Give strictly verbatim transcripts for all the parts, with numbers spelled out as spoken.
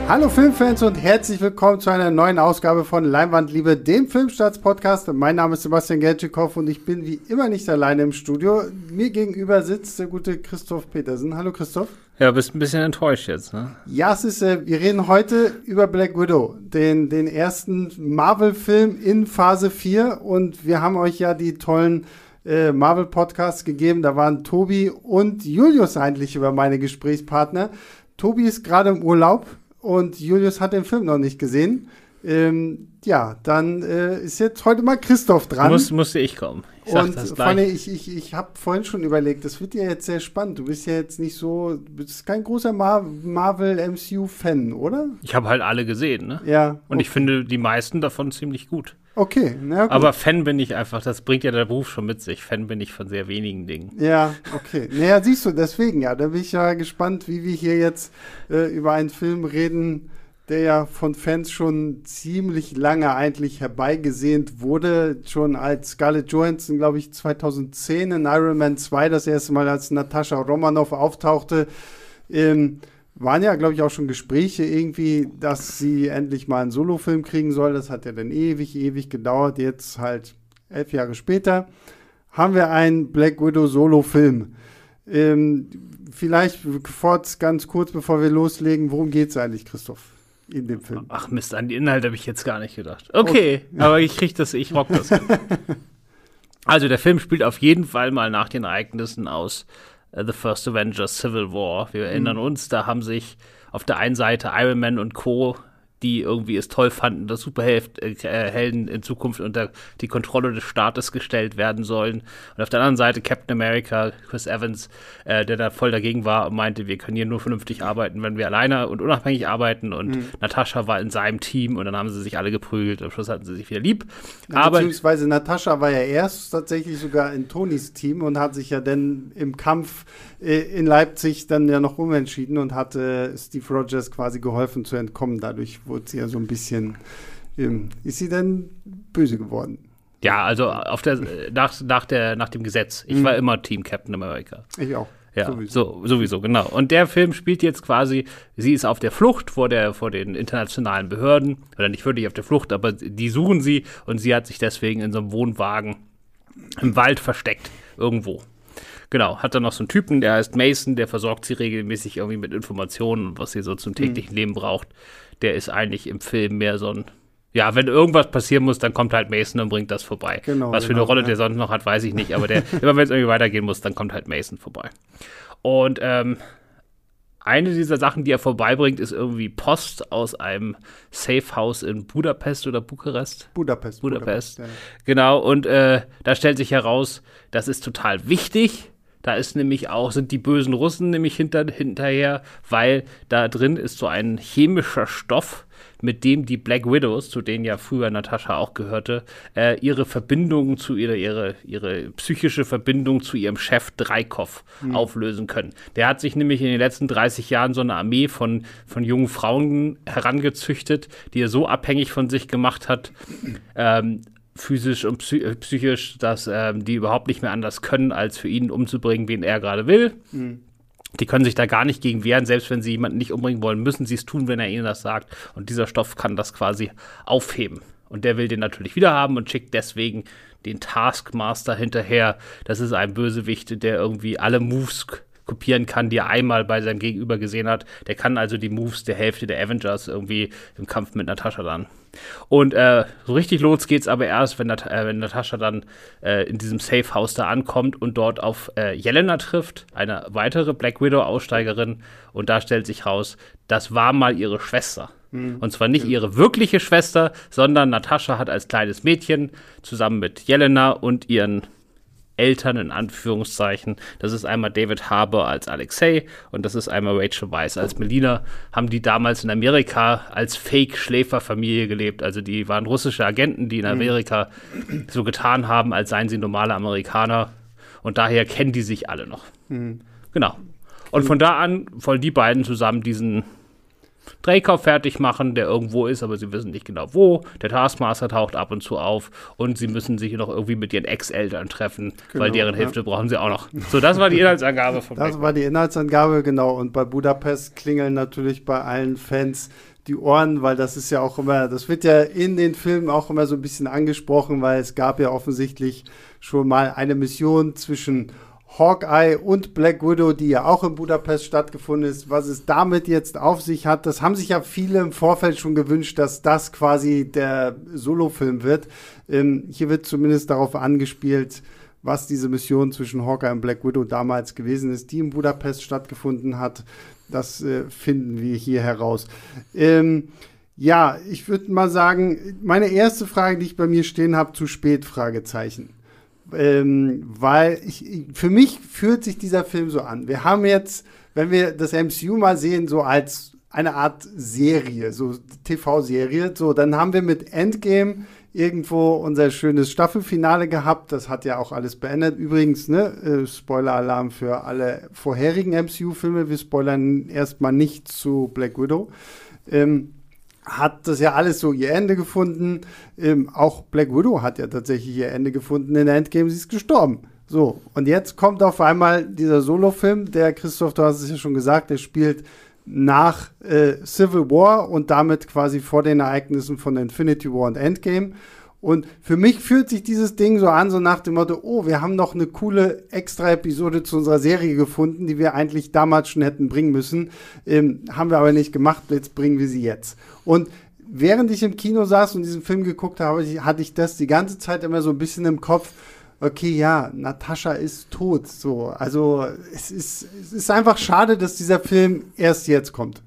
Hallo Filmfans und herzlich willkommen zu einer neuen Ausgabe von Leinwandliebe, dem Filmstarts-Podcast. Mein Name ist Sebastian Gertschikow und ich bin wie immer nicht alleine im Studio. Mir gegenüber sitzt der gute Christoph Petersen. Hallo Christoph. Ja, bist ein bisschen enttäuscht jetzt, ne? Ja, es ist, äh, wir reden heute über Black Widow, den, den ersten Marvel-Film in Phase vier. Und wir haben euch ja die tollen äh, Marvel-Podcasts gegeben. Da waren Tobi und Julius eigentlich über meine Gesprächspartner. Tobi ist gerade im Urlaub. Und Julius hat den Film noch nicht gesehen. Ähm, ja, dann äh, ist jetzt heute mal Christoph dran. Muss, musste ich kommen. Ich sag und das vor gleich. allem, ich, ich, ich habe vorhin schon überlegt, das wird ja jetzt sehr spannend. Du bist ja jetzt nicht so, du bist kein großer Mar- Marvel-M C U-Fan, oder? Ich habe halt alle gesehen, ne? Ja. Und okay. ich finde die meisten davon ziemlich gut. Okay, na gut. Aber Fan bin ich einfach, das bringt ja der Beruf schon mit sich. Fan bin ich von sehr wenigen Dingen. Ja, okay. Naja, siehst du, deswegen ja. Da bin ich ja gespannt, wie wir hier jetzt äh, über einen Film reden, der ja von Fans schon ziemlich lange eigentlich herbeigesehnt wurde. Schon als Scarlett Johansson, glaube ich, zweitausendzehn in Iron Man zwei das erste Mal als Natascha Romanoff auftauchte. Ähm, waren ja, glaube ich, auch schon Gespräche irgendwie, dass sie endlich mal einen Solofilm kriegen soll. Das hat ja dann ewig, ewig gedauert. Jetzt halt elf Jahre später haben wir einen Black Widow Solofilm. Ähm, vielleicht ganz kurz, bevor wir loslegen, worum geht es eigentlich, Christoph? In dem Film. Ach Mist, an die Inhalte habe ich jetzt gar nicht gedacht. Okay, okay. Aber ich krieg das, ich rock das. Also der Film spielt auf jeden Fall mal nach den Ereignissen aus uh, The First Avengers Civil War. Wir erinnern mhm. uns, da haben sich auf der einen Seite Iron Man und Co., die irgendwie es toll fanden, dass Superhelden in Zukunft unter die Kontrolle des Staates gestellt werden sollen. Und auf der anderen Seite Captain America, Chris Evans, äh, der da voll dagegen war und meinte, wir können hier nur vernünftig arbeiten, wenn wir alleine und unabhängig arbeiten. Und mhm. Natascha war in seinem Team und dann haben sie sich alle geprügelt. Am Schluss hatten sie sich wieder lieb. Ja, Aber beziehungsweise Natascha war ja erst tatsächlich sogar in Tonys Team und hat sich ja dann im Kampf äh, in Leipzig dann ja noch umentschieden und hatte Steve Rogers quasi geholfen zu entkommen. Dadurch wurde sie ja so ein bisschen, ähm, ist sie denn böse geworden? Ja, also auf der, nach, nach, der, nach dem Gesetz. Ich mhm. war immer Team Captain America. Ich auch. Ja, sowieso. So, sowieso, genau. Und der Film spielt jetzt quasi, sie ist auf der Flucht vor, der, vor den internationalen Behörden, oder nicht wirklich auf der Flucht, aber die suchen sie und sie hat sich deswegen in so einem Wohnwagen im Wald versteckt, irgendwo. Genau, hat dann noch so einen Typen, der heißt Mason, der versorgt sie regelmäßig irgendwie mit Informationen, was sie so zum täglichen mhm. Leben braucht. Der ist eigentlich im Film mehr so ein, ja, wenn irgendwas passieren muss, dann kommt halt Mason und bringt das vorbei. Genau, was für genau, eine Rolle ja. der sonst noch hat, weiß ich nicht, aber der, immer wenn es irgendwie weitergehen muss, dann kommt halt Mason vorbei. Und ähm, eine dieser Sachen, die er vorbeibringt, ist irgendwie Post aus einem Safehouse in Budapest oder Bukarest? Budapest. Budapest, Budapest ja. Genau, und äh, da stellt sich heraus, das ist total wichtig. Da ist nämlich auch, sind die bösen Russen nämlich hinter, hinterher, weil da drin ist so ein chemischer Stoff, mit dem die Black Widows, zu denen ja früher Natascha auch gehörte, äh, ihre Verbindung zu ihrer, ihre, ihre psychische Verbindung zu ihrem Chef Dreykov mhm. auflösen können. Der hat sich nämlich in den letzten dreißig Jahren so eine Armee von, von jungen Frauen herangezüchtet, die er so abhängig von sich gemacht hat, ähm, physisch und psy- psychisch, dass ähm, die überhaupt nicht mehr anders können, als für ihn umzubringen, wen er gerade will. Mhm. Die können sich da gar nicht gegen wehren, selbst wenn sie jemanden nicht umbringen wollen, müssen sie es tun, wenn er ihnen das sagt. Und dieser Stoff kann das quasi aufheben. Und der will den natürlich wieder haben und schickt deswegen den Taskmaster hinterher. Das ist ein Bösewicht, der irgendwie alle Moves k- kopieren kann, die er einmal bei seinem Gegenüber gesehen hat. Der kann also die Moves der Hälfte der Avengers irgendwie im Kampf mit Natascha dann. Und äh, so richtig los geht's aber erst, wenn, Nat- äh, wenn Natascha dann äh, in diesem Safehouse da ankommt und dort auf äh, Jelena trifft, eine weitere Black Widow-Aussteigerin. Und da stellt sich raus, das war mal ihre Schwester. Mhm. Und zwar nicht ihre wirkliche Schwester, sondern Natascha hat als kleines Mädchen zusammen mit Jelena und ihren Eltern in Anführungszeichen, das ist einmal David Harbour als Alexei und das ist einmal Rachel Weisz als Melina, haben die damals in Amerika als Fake-Schläferfamilie gelebt. Also die waren russische Agenten, die in Amerika mhm. so getan haben, als seien sie normale Amerikaner. Und daher kennen die sich alle noch. Mhm. Genau. Und von da an wollen die beiden zusammen diesen Dreykov fertig machen, der irgendwo ist, aber sie wissen nicht genau wo. Der Taskmaster taucht ab und zu auf und sie müssen sich noch irgendwie mit ihren Ex-Eltern treffen, genau, weil deren ja. Hilfe brauchen sie auch noch. So, das war die Inhaltsangabe von Das war die Inhaltsangabe, genau. Und bei Budapest klingeln natürlich bei allen Fans die Ohren, weil das ist ja auch immer, das wird ja in den Filmen auch immer so ein bisschen angesprochen, weil es gab ja offensichtlich schon mal eine Mission zwischen Hawkeye und Black Widow, die ja auch in Budapest stattgefunden ist. Was es damit jetzt auf sich hat, das haben sich ja viele im Vorfeld schon gewünscht, dass das quasi der Solofilm wird. Ähm, hier wird zumindest darauf angespielt, was diese Mission zwischen Hawkeye und Black Widow damals gewesen ist, die in Budapest stattgefunden hat. Das äh, finden wir hier heraus. Ähm, ja, ich würde mal sagen, meine erste Frage, die ich bei mir stehen habe, zu spät, Fragezeichen. Ähm, weil ich, für mich fühlt sich dieser Film so an. Wir haben jetzt, wenn wir das M C U mal sehen, so als eine Art Serie, so T V-Serie, so, dann haben wir mit Endgame irgendwo unser schönes Staffelfinale gehabt. Das hat ja auch alles beendet. Übrigens, ne, äh, Spoiler-Alarm für alle vorherigen M C U-Filme. Wir spoilern erstmal nicht zu Black Widow. Ähm, hat das ja alles so ihr Ende gefunden. Ähm, auch Black Widow hat ja tatsächlich ihr Ende gefunden. In der Endgame, sie ist gestorben. So, und jetzt kommt auf einmal dieser Solo-Film, der, Christoph, du hast es ja schon gesagt, der spielt nach äh, Civil War und damit quasi vor den Ereignissen von Infinity War und Endgame. Und für mich fühlt sich dieses Ding so an, so nach dem Motto, oh, wir haben noch eine coole Extra-Episode zu unserer Serie gefunden, die wir eigentlich damals schon hätten bringen müssen. Ähm, haben wir aber nicht gemacht, jetzt bringen wir sie jetzt. Und während ich im Kino saß und diesen Film geguckt habe, hatte ich das die ganze Zeit immer so ein bisschen im Kopf. Okay, ja, Natascha ist tot. So, also es ist, es ist einfach schade, dass dieser Film erst jetzt kommt.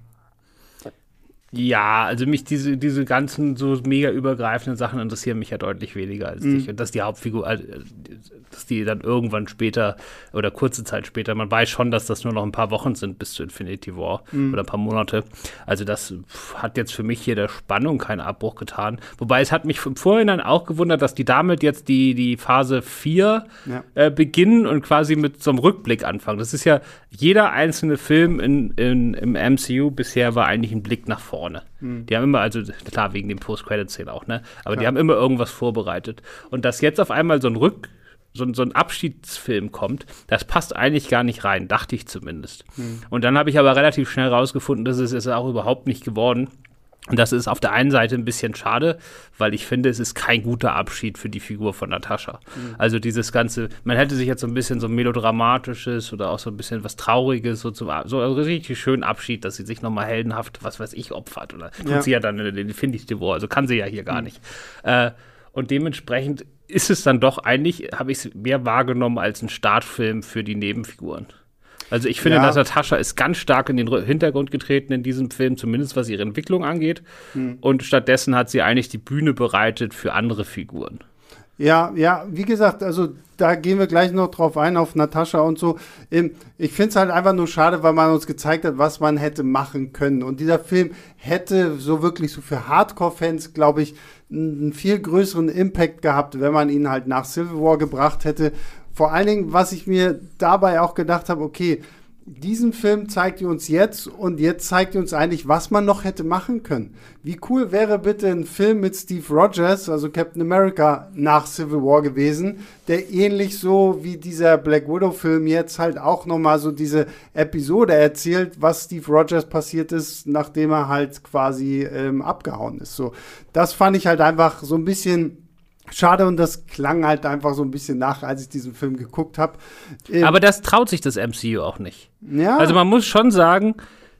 Ja, also mich diese, diese ganzen so mega übergreifenden Sachen interessieren mich ja deutlich weniger als Mhm. dich. Und dass die Hauptfigur, also, dass die dann irgendwann später oder kurze Zeit später, man weiß schon, dass das nur noch ein paar Wochen sind bis zu Infinity War Mhm. oder ein paar Monate. Also das pff, hat jetzt für mich hier der Spannung keinen Abbruch getan. Wobei es hat mich im Vorhinein auch gewundert, dass die damit jetzt die, die Phase vier Ja. äh, beginnen und quasi mit so einem Rückblick anfangen. Das ist ja, jeder einzelne Film in, in, im M C U bisher war eigentlich ein Blick nach vorne. Mhm. Die haben immer, also klar, wegen dem Post-Credit-Szene auch, ne? Aber Klar. die haben immer irgendwas vorbereitet. Und dass jetzt auf einmal so ein Rück, so, ein- so ein Abschiedsfilm kommt, das passt eigentlich gar nicht rein, dachte ich zumindest. Mhm. Und dann habe ich aber relativ schnell rausgefunden, dass es es auch überhaupt nicht geworden. Und das ist auf der einen Seite ein bisschen schade, weil ich finde, es ist kein guter Abschied für die Figur von Natascha. Mhm. Also dieses ganze, man hätte sich jetzt so ein bisschen so ein melodramatisches oder auch so ein bisschen was Trauriges, so, zum, so einen richtig schönen Abschied, dass sie sich nochmal heldenhaft, was weiß ich, opfert. Oder tut Ja. sie ja dann in den Infinity War, also kann sie ja hier gar Mhm. nicht. Äh, und dementsprechend ist es dann doch eigentlich, habe ich es mehr wahrgenommen als ein Startfilm für die Nebenfiguren. Also ich finde, Ja. dass Natascha ist ganz stark in den Rü- Hintergrund getreten in diesem Film, zumindest was ihre Entwicklung angeht. Hm. Und stattdessen hat sie eigentlich die Bühne bereitet für andere Figuren. Ja, ja, wie gesagt, also da gehen wir gleich noch drauf ein, auf Natascha und so. Ähm, Ich finde es halt einfach nur schade, weil man uns gezeigt hat, was man hätte machen können. Und dieser Film hätte so wirklich so für Hardcore-Fans, glaube ich, einen viel größeren Impact gehabt, wenn man ihn halt nach Civil War gebracht hätte. Vor allen Dingen, was ich mir dabei auch gedacht habe, okay, diesen Film zeigt ihr uns jetzt und jetzt zeigt ihr uns eigentlich, was man noch hätte machen können. Wie cool wäre bitte ein Film mit Steve Rogers, also Captain America, nach Civil War gewesen, der ähnlich so wie dieser Black Widow-Film jetzt halt auch nochmal so diese Episode erzählt, was Steve Rogers passiert ist, nachdem er halt quasi ähm, abgehauen ist. So, das fand ich halt einfach so ein bisschen schade und das klang halt einfach so ein bisschen nach, als ich diesen Film geguckt habe. Ähm, Aber das traut sich das M C U auch nicht. ja, Also man muss schon sagen,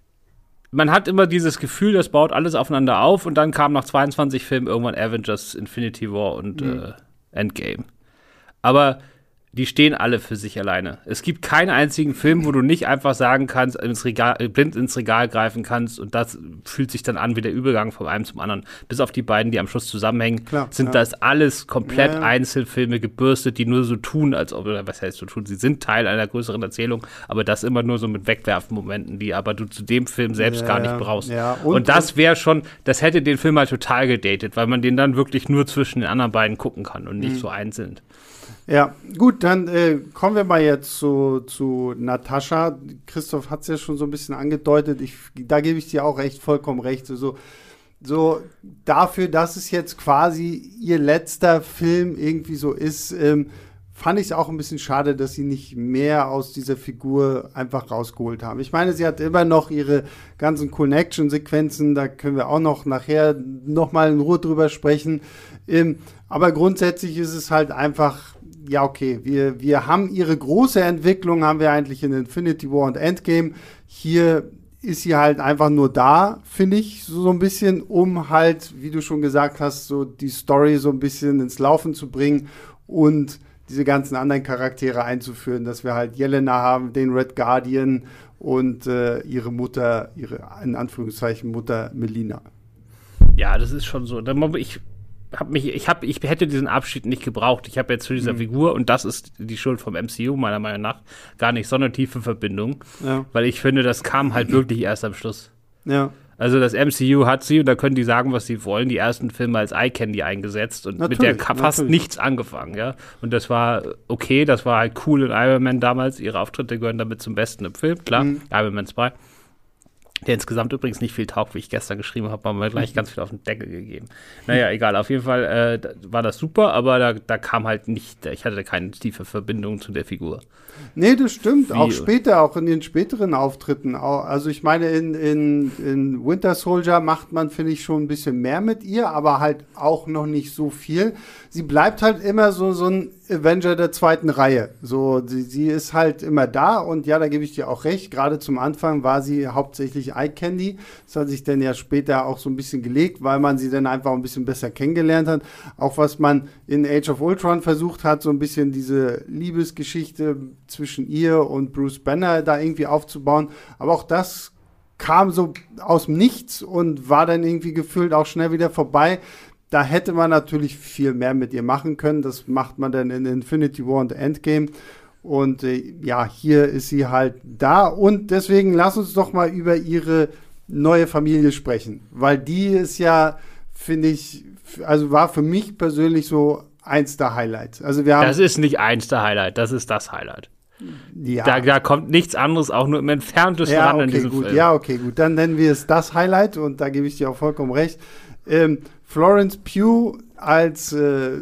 man hat immer dieses Gefühl, das baut alles aufeinander auf und dann kam nach zweiundzwanzig Filmen irgendwann Avengers, Infinity War und Mhm. äh, Endgame. Aber die stehen alle für sich alleine. Es gibt keinen einzigen Film, wo du nicht einfach sagen kannst, ins Regal, äh, blind ins Regal greifen kannst und das fühlt sich dann an wie der Übergang von einem zum anderen. Bis auf die beiden, die am Schluss zusammenhängen, Klar, sind ja. das alles komplett Ja, ja. Einzelfilme gebürstet, die nur so tun, als ob, oder was heißt so tun, sie sind Teil einer größeren Erzählung, aber das immer nur so mit Wegwerfmomenten, die aber du zu dem Film selbst Ja, gar nicht ja. brauchst. Ja, und, und- das wäre schon, das hätte den Film halt total gedatet, weil man den dann wirklich nur zwischen den anderen beiden gucken kann und nicht Mhm. so einzeln. Ja, gut, dann äh, kommen wir mal jetzt zu, zu Natascha. Christoph hat es ja schon so ein bisschen angedeutet. Ich, da gebe ich dir auch echt vollkommen recht. So, so dafür, dass es jetzt quasi ihr letzter Film irgendwie so ist, ähm, fand ich es auch ein bisschen schade, dass sie nicht mehr aus dieser Figur einfach rausgeholt haben. Ich meine, sie hat immer noch ihre ganzen coolen Action-Sequenzen, da können wir auch noch nachher noch mal in Ruhe drüber sprechen. Ähm, aber grundsätzlich ist es halt einfach, ja, okay, wir, wir haben ihre große Entwicklung, haben wir eigentlich in Infinity War und Endgame. Hier ist sie halt einfach nur da, finde ich, so, so ein bisschen, um halt, wie du schon gesagt hast, so die Story so ein bisschen ins Laufen zu bringen und diese ganzen anderen Charaktere einzuführen, dass wir halt Yelena haben, den Red Guardian und äh, ihre Mutter, ihre, in Anführungszeichen, Mutter Melina. Ja, das ist schon so. Ich hab mich, ich, hab, ich hätte diesen Abschied nicht gebraucht. Ich habe jetzt zu dieser mhm. Figur, und das ist die Schuld vom M C U, meiner Meinung nach, gar nicht so eine tiefe Verbindung. Ja. Weil ich finde, das kam halt wirklich erst am Schluss. Ja. Also das M C U hat sie, und da können die sagen, was sie wollen, die ersten Filme als Eye Candy eingesetzt und natürlich, mit der fast natürlich. nichts angefangen, ja. Und das war okay, das war halt cool in Iron Man damals. Ihre Auftritte gehören damit zum Besten im Film, klar. Mhm. Iron Man zwei. Der insgesamt übrigens nicht viel taugt, wie ich gestern geschrieben habe, haben wir gleich ganz viel auf den Deckel gegeben. Naja, egal, auf jeden Fall äh, war das super, aber da, da kam halt nicht, ich hatte keine tiefe Verbindung zu der Figur. Nee, das stimmt, wie? Auch später, auch in den späteren Auftritten. Auch, also ich meine, in, in, in Winter Soldier macht man, finde ich, schon ein bisschen mehr mit ihr, aber halt auch noch nicht so viel. Sie bleibt halt immer so, so ein Avenger der zweiten Reihe. So, sie, sie ist halt immer da, und ja, da gebe ich dir auch recht. Gerade zum Anfang war sie hauptsächlich Eye Candy. Das hat sich dann ja später auch so ein bisschen gelegt, weil man sie dann einfach ein bisschen besser kennengelernt hat. Auch was man in Age of Ultron versucht hat, so ein bisschen diese Liebesgeschichte zwischen ihr und Bruce Banner da irgendwie aufzubauen. Aber auch das kam so aus dem Nichts und war dann irgendwie gefühlt auch schnell wieder vorbei. Da hätte man natürlich viel mehr mit ihr machen können. Das macht man dann in Infinity War und Endgame. Und äh, ja, hier ist sie halt da. Und deswegen lass uns doch mal über ihre neue Familie sprechen. Weil die ist ja, finde ich, also war für mich persönlich so eins der Highlights. Also wir haben das ist nicht eins der Highlights, das ist das Highlight. Ja. Da, da kommt nichts anderes, auch nur im Entferntesten ja, ran okay, in diesem gut. Film. Ja, okay, gut. Dann nennen wir es das Highlight, und da gebe ich dir auch vollkommen recht. Ähm, Florence Pugh als äh,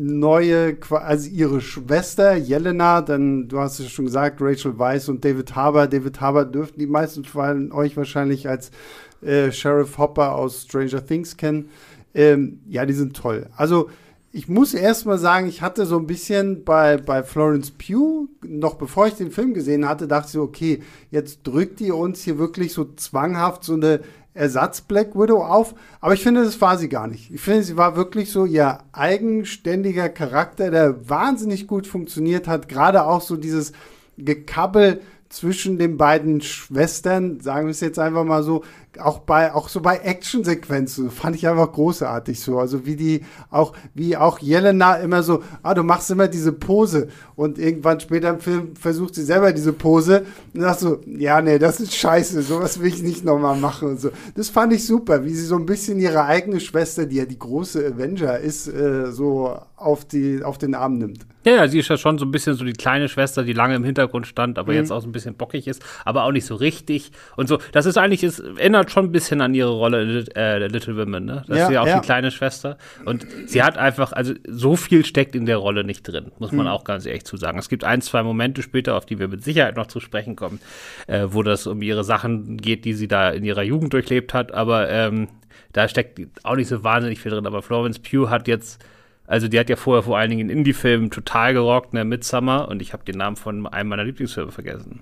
neue, also ihre Schwester Yelena, dann, du hast es schon gesagt, Rachel Weisz und David Harbour. David Harbour dürften die meisten von euch wahrscheinlich als äh, Sheriff Hopper aus Stranger Things kennen. Ähm, ja, die sind toll. Also ich muss erst mal sagen, ich hatte so ein bisschen bei, bei Florence Pugh, noch bevor ich den Film gesehen hatte, dachte ich so, okay, jetzt drückt die uns hier wirklich so zwanghaft so eine Ersatz-Black Widow auf. Aber ich finde, das war sie gar nicht. Ich finde, sie war wirklich so ihr eigenständiger Charakter, der wahnsinnig gut funktioniert hat. Gerade auch so dieses Gekabbel zwischen den beiden Schwestern, sagen wir es jetzt einfach mal so, auch bei, auch so bei Actionsequenzen, fand ich einfach großartig so. Also wie die, auch, wie auch Yelena immer so, ah, du machst immer diese Pose, und irgendwann später im Film versucht sie selber diese Pose und sagst so, ja, nee, das ist scheiße, sowas will ich nicht nochmal machen und so. Das fand ich super, wie sie so ein bisschen ihre eigene Schwester, die ja die große Avenger ist, äh, so auf die, auf den Arm nimmt. Ja, ja, sie ist ja schon so ein bisschen so die kleine Schwester, die lange im Hintergrund stand, aber mhm. jetzt auch so ein bisschen bockig ist, aber auch nicht so richtig und so. Das ist eigentlich, es erinnert schon ein bisschen an ihre Rolle in äh, Little Women, ne? Das ja, ist ja auch ja. die kleine Schwester, und sie hat einfach, also so viel steckt in der Rolle nicht drin, muss man mhm. auch ganz ehrlich zu sagen. Es gibt ein, zwei Momente später, auf die wir mit Sicherheit noch zu sprechen kommen, äh, wo das um ihre Sachen geht, die sie da in ihrer Jugend durchlebt hat, aber ähm, da steckt auch nicht so wahnsinnig viel drin. Aber Florence Pugh hat jetzt, also die hat ja vorher vor allen Dingen in Indie-Filmen total gerockt, ne, Midsommar, und ich habe den Namen von einem meiner Lieblingsfilme vergessen.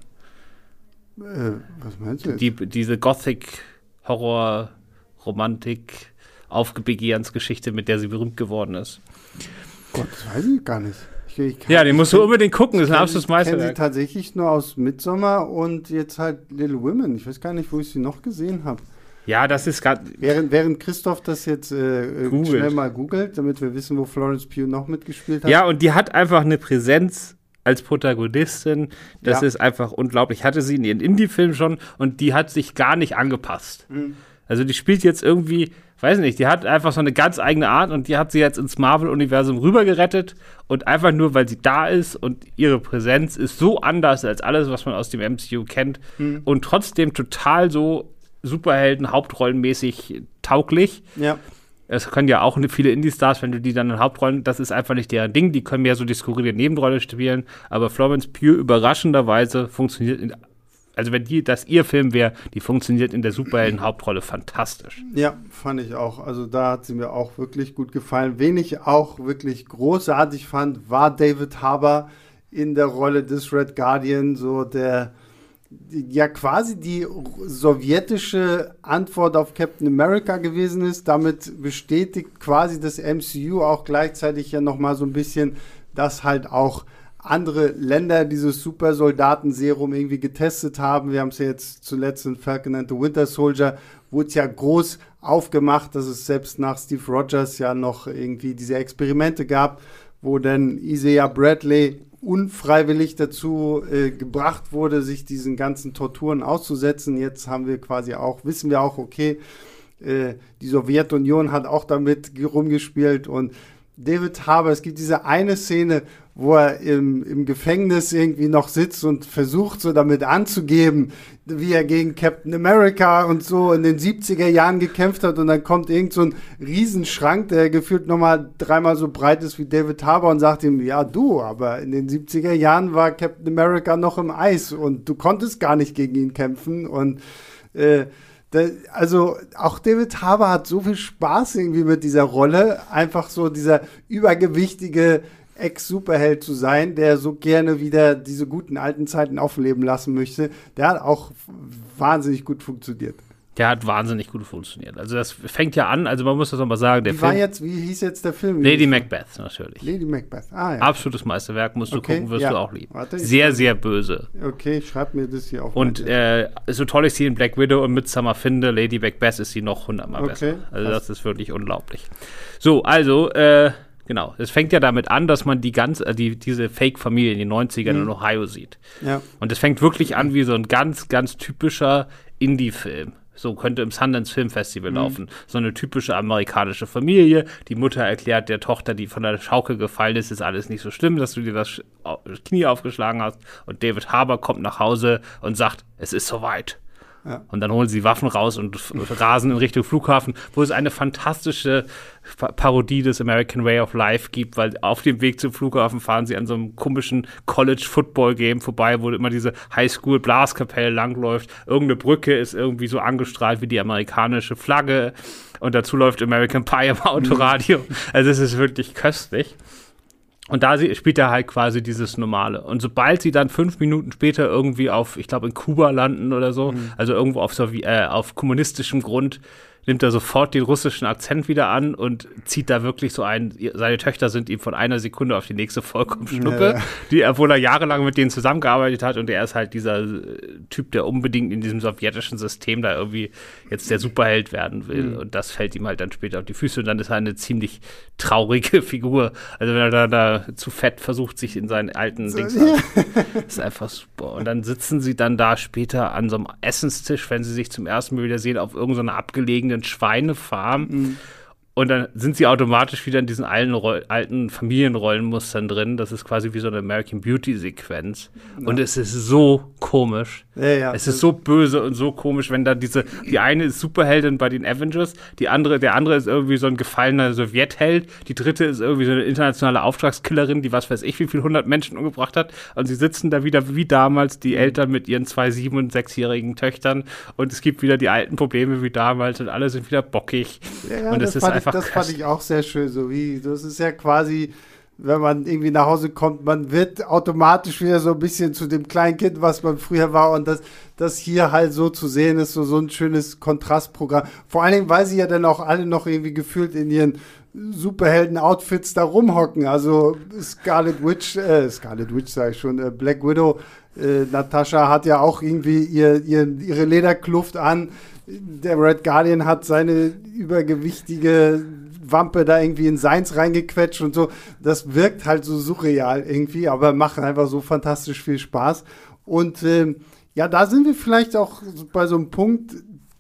Äh, was meinst du jetzt? Die, diese Gothic-Horror- Romantik, Aufbegehrensgeschichte, mit der sie berühmt geworden ist. Gott, das weiß ich gar nicht. Ich, ich kann, ja, den musst du unbedingt gucken, das ist ein absolutes Meisterwerk. Ich kenne sie tatsächlich nur aus Midsommar und jetzt halt Little Women. Ich weiß gar nicht, wo ich sie noch gesehen habe. Ja, das ist gerade... Während, während Christoph das jetzt äh, schnell mal googelt, damit wir wissen, wo Florence Pugh noch mitgespielt hat. Ja, und die hat einfach eine Präsenz als Protagonistin, das ja. ist einfach unglaublich. Ich hatte sie in ihren Indie-Filmen schon, und die hat sich gar nicht angepasst. Mhm. Also die spielt jetzt irgendwie weiß nicht, die hat einfach so eine ganz eigene Art und die hat sie jetzt ins Marvel-Universum rübergerettet und einfach nur, weil sie da ist und ihre Präsenz ist so anders als alles, was man aus dem M C U kennt mhm. und trotzdem total so Superhelden-Hauptrollenmäßig tauglich. Ja. Es können ja auch viele Indie-Stars, wenn du die dann in Hauptrollen, das ist einfach nicht deren Ding, die können mehr so die skurrile Nebenrolle spielen, aber Florence Pugh überraschenderweise funktioniert in Also wenn die, das ihr Film wäre, die funktioniert in der Superhelden-Hauptrolle fantastisch. Ja, fand ich auch. Also da hat sie mir auch wirklich gut gefallen. Wen ich auch wirklich großartig fand, war David Harbour in der Rolle des Red Guardian, so der ja quasi die sowjetische Antwort auf Captain America gewesen ist. Damit bestätigt quasi das M C U auch gleichzeitig ja nochmal so ein bisschen, dass halt auch andere Länder dieses Supersoldaten-Serum irgendwie getestet haben. Wir haben es ja jetzt zuletzt in Falcon and the Winter Soldier, wurde es ja groß aufgemacht, dass es selbst nach Steve Rogers ja noch irgendwie diese Experimente gab, wo dann Isaiah Bradley unfreiwillig dazu äh, gebracht wurde, sich diesen ganzen Torturen auszusetzen. Jetzt haben wir quasi auch, wissen wir auch, okay, äh, die Sowjetunion hat auch damit rumgespielt und David Harbour, es gibt diese eine Szene, wo er im, im Gefängnis irgendwie noch sitzt und versucht, so damit anzugeben, wie er gegen Captain America und so in den siebziger Jahren gekämpft hat. Und dann kommt irgend so ein Riesenschrank, der gefühlt nochmal dreimal so breit ist wie David Harbour und sagt ihm, ja du, aber in den siebziger Jahren war Captain America noch im Eis und du konntest gar nicht gegen ihn kämpfen. Und äh, Da, also auch David Harbour hat so viel Spaß irgendwie mit dieser Rolle, einfach so dieser übergewichtige Ex-Superheld zu sein, der so gerne wieder diese guten alten Zeiten aufleben lassen möchte. Der hat auch wahnsinnig gut funktioniert. Der hat wahnsinnig gut funktioniert. Also das fängt ja an, also man muss das nochmal sagen, der wie Film... War jetzt, wie hieß jetzt der Film? Lady Macbeth natürlich. Lady Macbeth, ah ja. Absolutes Meisterwerk, musst du okay, gucken, wirst ja. du auch lieben. Warte, sehr, sehr böse. Okay, ich schreib mir das hier auf. Und äh, so toll ich sie in Black Widow und Midsommar finde, Lady Macbeth ist sie noch hundertmal okay, besser. Also krass. das ist wirklich unglaublich. So, also, äh, genau. Es fängt ja damit an, dass man die ganz, äh, die, diese Fake-Familie in den neunzigern mhm. in Ohio sieht. Ja. Und es fängt wirklich an wie so ein ganz, ganz typischer Indie-Film. So könnte im Sundance Film Festival mhm. laufen. So eine typische amerikanische Familie. Die Mutter erklärt der Tochter, die von der Schaukel gefallen ist, ist alles nicht so schlimm, dass du dir das Knie aufgeschlagen hast. Und David Harbour kommt nach Hause und sagt, es ist soweit. Ja. Und dann holen sie Waffen raus und rasen in Richtung Flughafen, wo es eine fantastische Parodie des American Way of Life gibt, weil auf dem Weg zum Flughafen fahren sie an so einem komischen College-Football-Game vorbei, wo immer diese Highschool-Blaskapelle langläuft. Irgendeine Brücke ist irgendwie so angestrahlt wie die amerikanische Flagge und dazu läuft American Pie im Autoradio. Also es ist wirklich köstlich. Und da spielt er halt quasi dieses Normale. Und sobald sie dann fünf Minuten später irgendwie auf, ich glaube in Kuba landen oder so, mhm. also irgendwo auf, Sowie- äh, auf kommunistischem Grund, nimmt er sofort den russischen Akzent wieder an und zieht da wirklich so ein, seine Töchter sind ihm von einer Sekunde auf die nächste vollkommen Schnuppe, ja. die, obwohl er jahrelang mit denen zusammengearbeitet hat und er ist halt dieser Typ, der unbedingt in diesem sowjetischen System da irgendwie jetzt der Superheld werden will mhm. und das fällt ihm halt dann später auf die Füße und dann ist er eine ziemlich traurige Figur, also wenn er da, da zu fett versucht, sich in seinen alten so, Dings ja. an, ist einfach super und dann sitzen sie dann da später an so einem Essenstisch, wenn sie sich zum ersten Mal wieder sehen, auf irgendeiner abgelegenen Schweinefarm mhm. und dann sind sie automatisch wieder in diesen alten, Roll- alten Familienrollenmustern drin. Das ist quasi wie so eine American Beauty-Sequenz. Ja. Und es ist so komisch. Ja, ja. Es ist so böse und so komisch, wenn da diese, die eine ist Superheldin bei den Avengers, die andere, der andere ist irgendwie so ein gefallener Sowjetheld, die dritte ist irgendwie so eine internationale Auftragskillerin, die was weiß ich, wie viel hundert Menschen umgebracht hat. Und sie sitzen da wieder wie damals, die Eltern mit ihren zwei sieben- und sechsjährigen Töchtern. Und es gibt wieder die alten Probleme wie damals und alle sind wieder bockig. Ja, und das, es ist fand, einfach ich, das fand ich auch sehr schön. So wie, das ist ja quasi, wenn man irgendwie nach Hause kommt, man wird automatisch wieder so ein bisschen zu dem kleinen Kind, was man früher war. Und das, das hier halt so zu sehen, ist so, so ein schönes Kontrastprogramm. Vor allen Dingen, weil sie ja dann auch alle noch irgendwie gefühlt in ihren Superhelden-Outfits da rumhocken. Also Scarlet Witch, äh, Scarlet Witch sag ich schon, äh, Black Widow, äh, Natascha hat ja auch irgendwie ihr, ihr, ihre Lederkluft an. Der Red Guardian hat seine übergewichtige Wampe da irgendwie in seins reingequetscht und so. Das wirkt halt so surreal irgendwie, aber macht einfach so fantastisch viel Spaß. Und ähm, ja, da sind wir vielleicht auch bei so einem Punkt,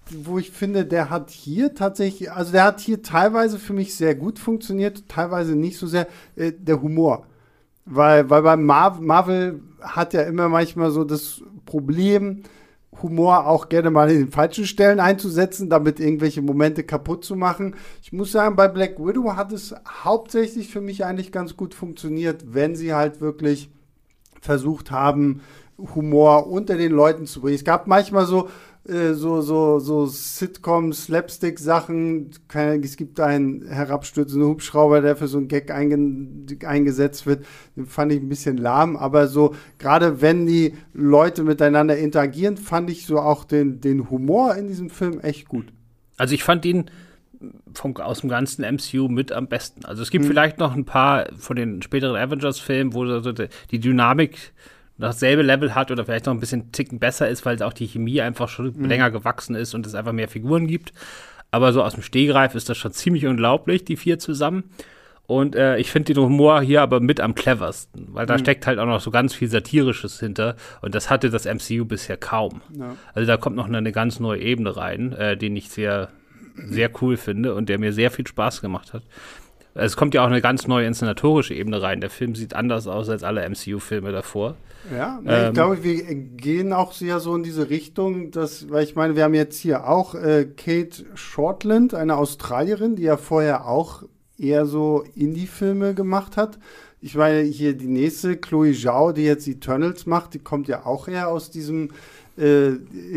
wo ich finde, der hat hier tatsächlich, also der hat hier teilweise für mich sehr gut funktioniert, teilweise nicht so sehr, äh, der Humor. Weil, weil bei Mar- Marvel hat ja immer manchmal so das Problem, Humor auch gerne mal in den falschen Stellen einzusetzen, damit irgendwelche Momente kaputt zu machen. Ich muss sagen, bei Black Widow hat es hauptsächlich für mich eigentlich ganz gut funktioniert, wenn sie halt wirklich versucht haben, Humor unter den Leuten zu bringen. Es gab manchmal so äh, so so so Sitcom Slapstick Sachen. Es gibt einen herabstürzenden Hubschrauber, der für so einen Gag einge- eingesetzt wird. Den fand ich ein bisschen lahm, aber so gerade wenn die Leute miteinander interagieren, fand ich so auch den den Humor in diesem Film echt gut. Also ich fand ihn vom, aus dem ganzen M C U mit am besten. Also es gibt hm. vielleicht noch ein paar von den späteren Avengers-Filmen, wo so die Dynamik dasselbe Level hat oder vielleicht noch ein bisschen Ticken besser ist, weil auch die Chemie einfach schon mhm. länger gewachsen ist und es einfach mehr Figuren gibt. Aber so aus dem Stehgreif ist das schon ziemlich unglaublich, die vier zusammen. Und äh, ich finde den Humor hier aber mit am cleversten, weil da mhm. steckt halt auch noch so ganz viel Satirisches hinter und das hatte das M C U bisher kaum. Ja. Also da kommt noch eine, eine ganz neue Ebene rein, äh, den ich sehr, sehr cool finde und der mir sehr viel Spaß gemacht hat. Es kommt ja auch eine ganz neue inszenatorische Ebene rein. Der Film sieht anders aus als alle M C U-Filme davor. Ja, ähm, ich glaube, wir gehen auch sehr so in diese Richtung, dass, weil ich meine, wir haben jetzt hier auch äh, Kate Shortland, eine Australierin, die ja vorher auch eher so Indie-Filme gemacht hat. Ich meine, hier die nächste, Chloe Zhao, die jetzt Eternals macht, die kommt ja auch eher aus diesem äh,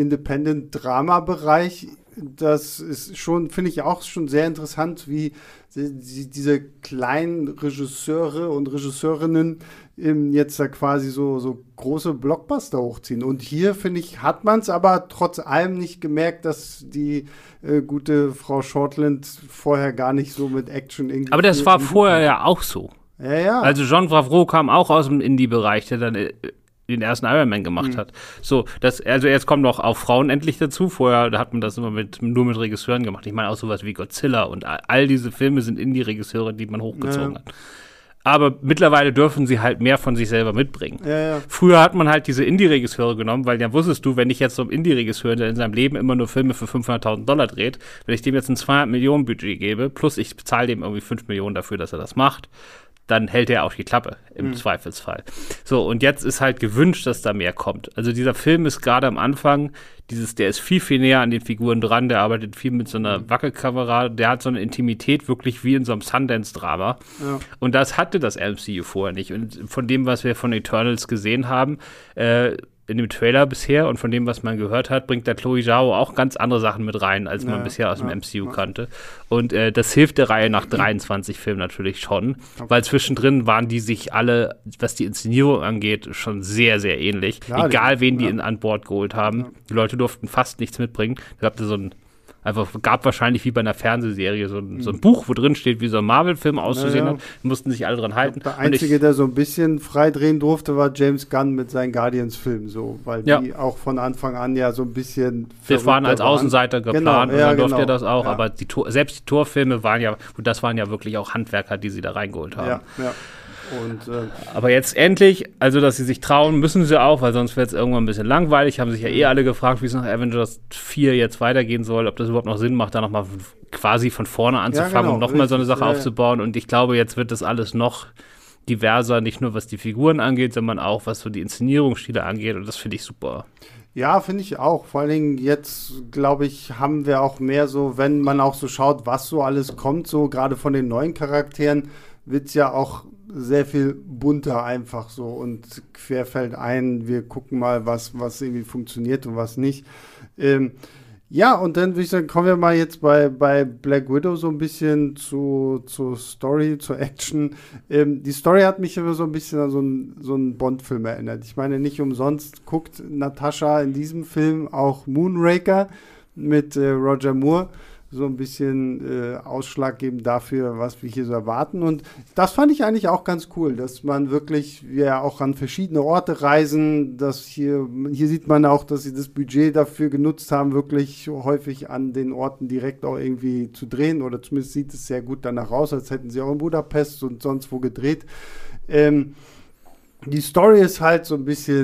Independent-Drama-Bereich. Das ist schon, finde ich auch schon sehr interessant, wie die, diese kleinen Regisseure und Regisseurinnen ähm, jetzt da quasi so, so große Blockbuster hochziehen. Und hier, finde ich, hat man es aber trotz allem nicht gemerkt, dass die äh, gute Frau Shortland vorher gar nicht so mit Action irgendwie. Aber das war vorher ja auch so. Ja, ja. Also Jon Favreau kam auch aus dem Indie-Bereich, der dann äh, den ersten Iron Man gemacht mhm. hat. So, das, also jetzt kommen noch auch Frauen endlich dazu. Vorher da hat man das immer mit, nur mit Regisseuren gemacht. Ich meine auch sowas wie Godzilla und all, all diese Filme sind Indie-Regisseure, die man hochgezogen ja. hat. Aber mittlerweile dürfen sie halt mehr von sich selber mitbringen. Ja, ja. Früher hat man halt diese Indie-Regisseure genommen, weil dann wusstest du, wenn ich jetzt so einem Indie-Regisseur, der in seinem Leben immer nur Filme für fünfhunderttausend Dollar dreht, wenn ich dem jetzt ein zweihundert Millionen Budget gebe, plus ich bezahle dem irgendwie fünf Millionen dafür, dass er das macht, dann hält er auch die Klappe, im mhm. Zweifelsfall. So, und jetzt ist halt gewünscht, dass da mehr kommt. Also dieser Film ist gerade am Anfang, dieses, der ist viel, viel näher an den Figuren dran, der arbeitet viel mit so einer mhm. Wackelkamera, der hat so eine Intimität wirklich wie in so einem Sundance-Drama. Ja. Und das hatte das M C U vorher nicht. Und von dem, was wir von Eternals gesehen haben, äh, in dem Trailer bisher und von dem, was man gehört hat, bringt da Chloe Zhao auch ganz andere Sachen mit rein, als man ja, bisher aus ja, dem M C U ja. kannte. Und äh, das hilft der Reihe nach dreiundzwanzig Filmen natürlich schon, okay. weil zwischendrin waren die sich alle, was die Inszenierung angeht, schon sehr, sehr ähnlich. Klar, egal, wen die ja. in, an Bord geholt haben. Ja. Die Leute durften fast nichts mitbringen. Da gab es so ein Einfach gab wahrscheinlich wie bei einer Fernsehserie so ein, so ein Buch, wo drin steht, wie so ein Marvel-Film auszusehen naja. hat. Mussten sich alle dran halten. Der Einzige, ich, der so ein bisschen frei drehen durfte, war James Gunn mit seinen Guardians-Filmen, so, weil ja. die auch von Anfang an ja so ein bisschen. Wir waren als Außenseiter geplant genau, und dann ja, durfte genau. er das auch. Ja. Aber die Tor, selbst die Torfilme waren ja, gut, das waren ja wirklich auch Handwerker, die sie da reingeholt haben. Ja, ja. Und, äh, aber jetzt endlich, also dass sie sich trauen, müssen sie auch, weil sonst wird es irgendwann ein bisschen langweilig. Haben sich ja eh alle gefragt, wie es nach Avengers vier jetzt weitergehen soll, ob das überhaupt noch Sinn macht, da nochmal quasi von vorne anzufangen, ja, genau, und nochmal so eine Sache ja, aufzubauen. Und ich glaube, jetzt wird das alles noch diverser, nicht nur was die Figuren angeht, sondern auch was so die Inszenierungsstile angeht. Und das finde ich super. Ja, finde ich auch. Vor allen Dingen jetzt, glaube ich, haben wir auch mehr so, wenn man auch so schaut, was so alles kommt, so gerade von den neuen Charakteren, wird es ja auch sehr viel bunter einfach so und querfällt ein, wir gucken mal, was, was irgendwie funktioniert und was nicht. Ähm, ja, und dann würde ich sagen, kommen wir mal jetzt bei, bei Black Widow so ein bisschen zu, zur Story, zur Action. Ähm, die Story hat mich immer so ein bisschen an so einen so einen Bond-Film erinnert. Ich meine, nicht umsonst guckt Natascha in diesem Film auch Moonraker mit äh, Roger Moore. So ein bisschen äh, ausschlaggebend dafür, was wir hier so erwarten. Und das fand ich eigentlich auch ganz cool, dass man wirklich, wir ja auch an verschiedene Orte reisen, dass hier, hier sieht man auch, dass sie das Budget dafür genutzt haben, wirklich häufig an den Orten direkt auch irgendwie zu drehen, oder zumindest sieht es sehr gut danach aus, als hätten sie auch in Budapest und sonst wo gedreht. Ähm, die Story ist halt so ein bisschen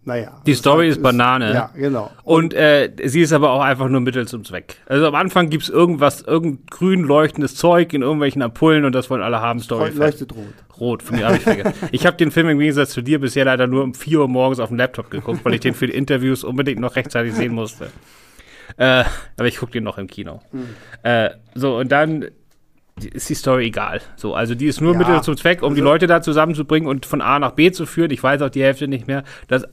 naja. Die Story halt, ist Banane. Ja, genau. Und äh, sie ist aber auch einfach nur Mittel zum Zweck. Also am Anfang gibt es irgendwas, irgendein grün leuchtendes Zeug in irgendwelchen Ampullen und das wollen alle haben. Story leuchtet rot. Rot, von mir habe ich vergessen. Ich habe den Film im Gegensatz zu dir bisher leider nur um vier Uhr morgens auf dem Laptop geguckt, weil ich den für die Interviews unbedingt noch rechtzeitig sehen musste. Äh, aber ich gucke den noch im Kino. Mhm. Äh, so, und dann ist die Story egal. So, also die ist nur ja, Mittel zum Zweck, um also die Leute da zusammenzubringen und von A nach B zu führen. Ich weiß auch die Hälfte nicht mehr. Das,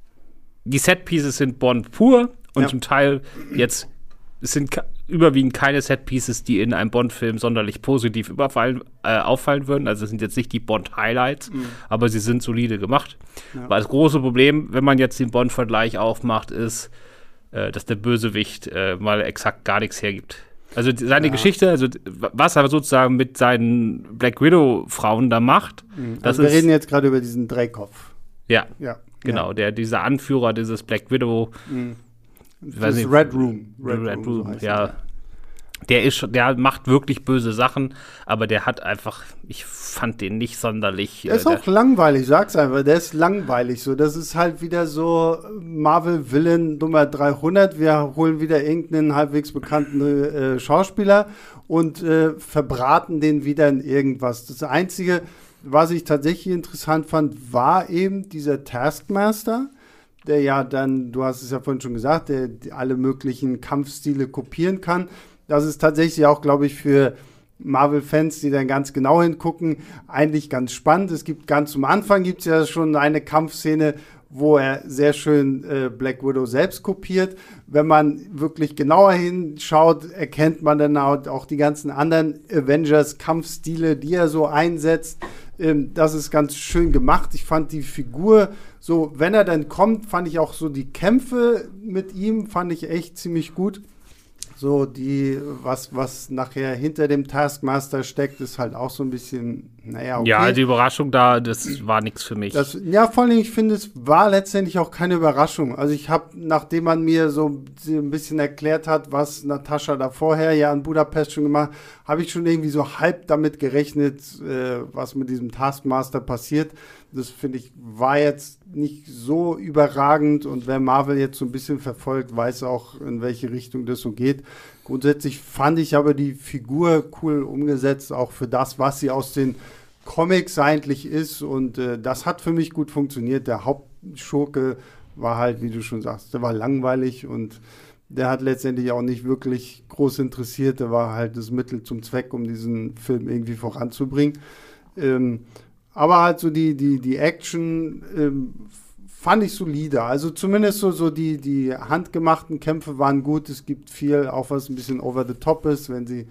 die Set-Pieces sind Bond pur und ja. zum Teil jetzt, es sind ka- überwiegend keine Set-Pieces, die in einem Bond-Film sonderlich positiv überfallen, äh, auffallen würden. Also es sind jetzt nicht die Bond-Highlights, mhm. aber sie sind solide gemacht. Ja. Weil das große Problem, wenn man jetzt den Bond-Vergleich aufmacht, ist, äh, dass der Bösewicht äh, mal exakt gar nichts hergibt. Also seine ja. Geschichte, also was er sozusagen mit seinen Black Widow-Frauen da macht. Mhm. Das also wir ist, reden jetzt gerade über diesen Dreykopf. Ja, ja. genau, ja. Der, dieser Anführer dieses Black Widow. Mhm. Das nicht, Red Room. Red, Red Room, Room so ja. Das. Der ist, der macht wirklich böse Sachen, aber der hat einfach, ich fand den nicht sonderlich. Der ist äh, auch der, langweilig, sag's einfach, der ist langweilig so. Das ist halt wieder so Marvel-Villain Nummer dreihundert. Wir holen wieder irgendeinen halbwegs bekannten äh, Schauspieler und äh, verbraten den wieder in irgendwas. Das Einzige, was ich tatsächlich interessant fand, war eben dieser Taskmaster, der ja dann, du hast es ja vorhin schon gesagt, der alle möglichen Kampfstile kopieren kann. Das ist tatsächlich auch, glaube ich, für Marvel-Fans, die dann ganz genau hingucken, eigentlich ganz spannend. Es gibt ganz am Anfang gibt es ja schon eine Kampfszene, wo er sehr schön äh, Black Widow selbst kopiert. Wenn man wirklich genauer hinschaut, erkennt man dann auch die ganzen anderen Avengers-Kampfstile, die er so einsetzt. Ähm, das ist ganz schön gemacht. Ich fand die Figur so, wenn er dann kommt, fand ich auch so die Kämpfe mit ihm, fand ich echt ziemlich gut. So, die, was, was nachher hinter dem Taskmaster steckt, ist halt auch so ein bisschen, naja, okay. Ja, die Überraschung da, das war nichts für mich. Das, ja, vor allem, ich finde, es war letztendlich auch keine Überraschung. Also ich habe, nachdem man mir so ein bisschen erklärt hat, was Natascha da vorher ja in Budapest schon gemacht, habe ich schon irgendwie so halb damit gerechnet, äh, was mit diesem Taskmaster passiert. Das, finde ich, war jetzt nicht so überragend und wer Marvel jetzt so ein bisschen verfolgt, weiß auch, in welche Richtung das so geht. Grundsätzlich fand ich aber die Figur cool umgesetzt, auch für das, was sie aus den Comics eigentlich ist und äh, das hat für mich gut funktioniert. Der Hauptschurke war halt, wie du schon sagst, der war langweilig und der hat letztendlich auch nicht wirklich groß interessiert. Der war halt das Mittel zum Zweck, um diesen Film irgendwie voranzubringen. Ähm, Aber halt so die, die, die Action ähm, fand ich solide. Also zumindest so, so die, die handgemachten Kämpfe waren gut. Es gibt viel, auch was ein bisschen over the top ist, wenn sie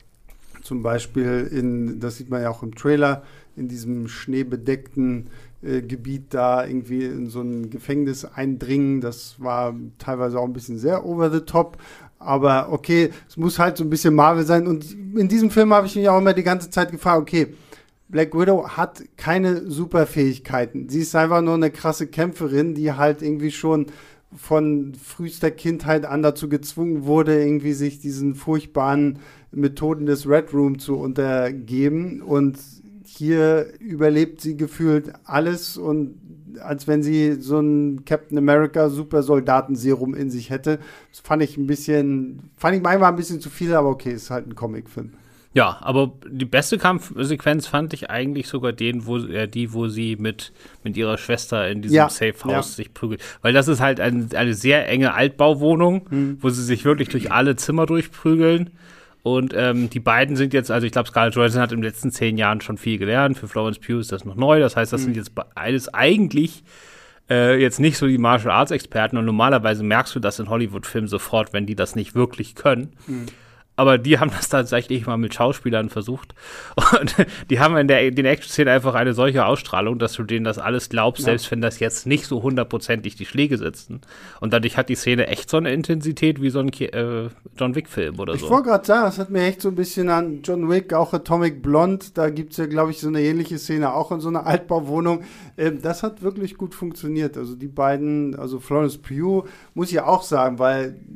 zum Beispiel in, das sieht man ja auch im Trailer, in diesem schneebedeckten äh, Gebiet da irgendwie in so ein Gefängnis eindringen. Das war teilweise auch ein bisschen sehr over the top. Aber okay, es muss halt so ein bisschen Marvel sein. Und in diesem Film habe ich mich auch immer die ganze Zeit gefragt, okay, Black Widow hat keine Superfähigkeiten. Sie ist einfach nur eine krasse Kämpferin, die halt irgendwie schon von frühester Kindheit an dazu gezwungen wurde, irgendwie sich diesen furchtbaren Methoden des Red Room zu untergeben. Und hier überlebt sie gefühlt alles und als wenn sie so ein Captain America Supersoldaten-Serum in sich hätte. Das fand ich ein bisschen, fand ich manchmal ein bisschen zu viel, aber okay, ist halt ein Comicfilm. Ja, aber die beste Kampfsequenz fand ich eigentlich sogar den, wo äh, die, wo sie mit, mit ihrer Schwester in diesem ja, Safe-Haus ja. sich prügelt. Weil das ist halt ein, eine sehr enge Altbauwohnung, mhm. wo sie sich wirklich durch alle Zimmer durchprügeln. Und ähm, die beiden sind jetzt, also ich glaube, Scarlett Johansson hat in den letzten zehn Jahren schon viel gelernt. Für Florence Pugh ist das noch neu. Das heißt, das mhm. sind jetzt alles eigentlich äh, jetzt nicht so die Martial Arts Experten. Und normalerweise merkst du das in Hollywood-Filmen sofort, wenn die das nicht wirklich können. Mhm. Aber die haben das tatsächlich mal mit Schauspielern versucht. Und die haben in der, in den Action-Szenen einfach eine solche Ausstrahlung, dass du denen das alles glaubst, ja. selbst wenn das jetzt nicht so hundertprozentig die Schläge sitzen. Und dadurch hat die Szene echt so eine Intensität wie so ein äh, John Wick-Film oder so. Ich wollte gerade sagen, das hat mir echt so ein bisschen an John Wick, auch Atomic Blonde, da gibt es ja, glaube ich, so eine ähnliche Szene, auch in so einer Altbauwohnung. Ähm, das hat wirklich gut funktioniert. Also die beiden, also Florence Pugh, muss ich ja auch sagen, weil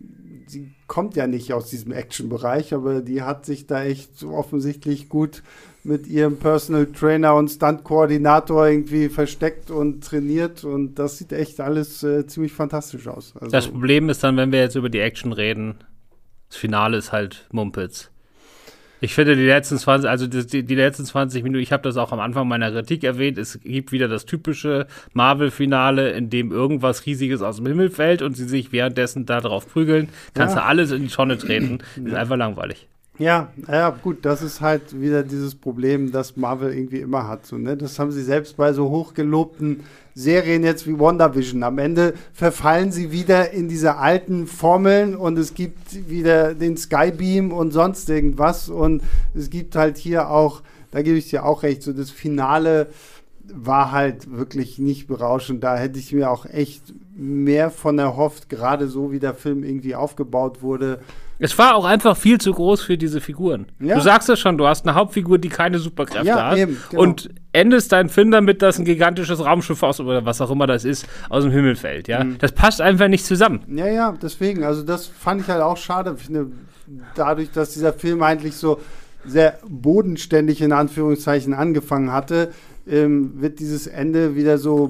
sie kommt ja nicht aus diesem Action-Bereich, aber die hat sich da echt so offensichtlich gut mit ihrem Personal Trainer und Stunt-Koordinator irgendwie versteckt und trainiert und das sieht echt alles äh, ziemlich fantastisch aus. Also, das Problem ist dann, wenn wir jetzt über die Action reden, das Finale ist halt Mumpitz. Ich finde, die letzten zwanzig, also die, die letzten zwanzig Minuten, ich habe das auch am Anfang meiner Kritik erwähnt, es gibt wieder das typische Marvel-Finale, in dem irgendwas Riesiges aus dem Himmel fällt und sie sich währenddessen da drauf prügeln. Kannst ja. du alles in die Tonne treten. Ist ja. einfach langweilig. Ja, ja, gut, das ist halt wieder dieses Problem, das Marvel irgendwie immer hat. So, ne? Das haben sie selbst bei so hochgelobten Serien jetzt wie WandaVision. Am Ende verfallen sie wieder in diese alten Formeln und es gibt wieder den Skybeam und sonst irgendwas. Und es gibt halt hier auch, da gebe ich dir auch recht, so das Finale war halt wirklich nicht berauschend. Da hätte ich mir auch echt mehr von erhofft, gerade so wie der Film irgendwie aufgebaut wurde. Es war auch einfach viel zu groß für diese Figuren. Ja. Du sagst es schon, du hast eine Hauptfigur, die keine Superkräfte ja, hat eben, genau. und endest deinen Film damit, dass ein gigantisches Raumschiff aus oder was auch immer das ist, aus dem Himmel fällt. Ja? Mhm. Das passt einfach nicht zusammen. Ja, ja, deswegen. Also das fand ich halt auch schade. Ich finde, dadurch, dass dieser Film eigentlich so sehr bodenständig in Anführungszeichen angefangen hatte, ähm, wird dieses Ende wieder so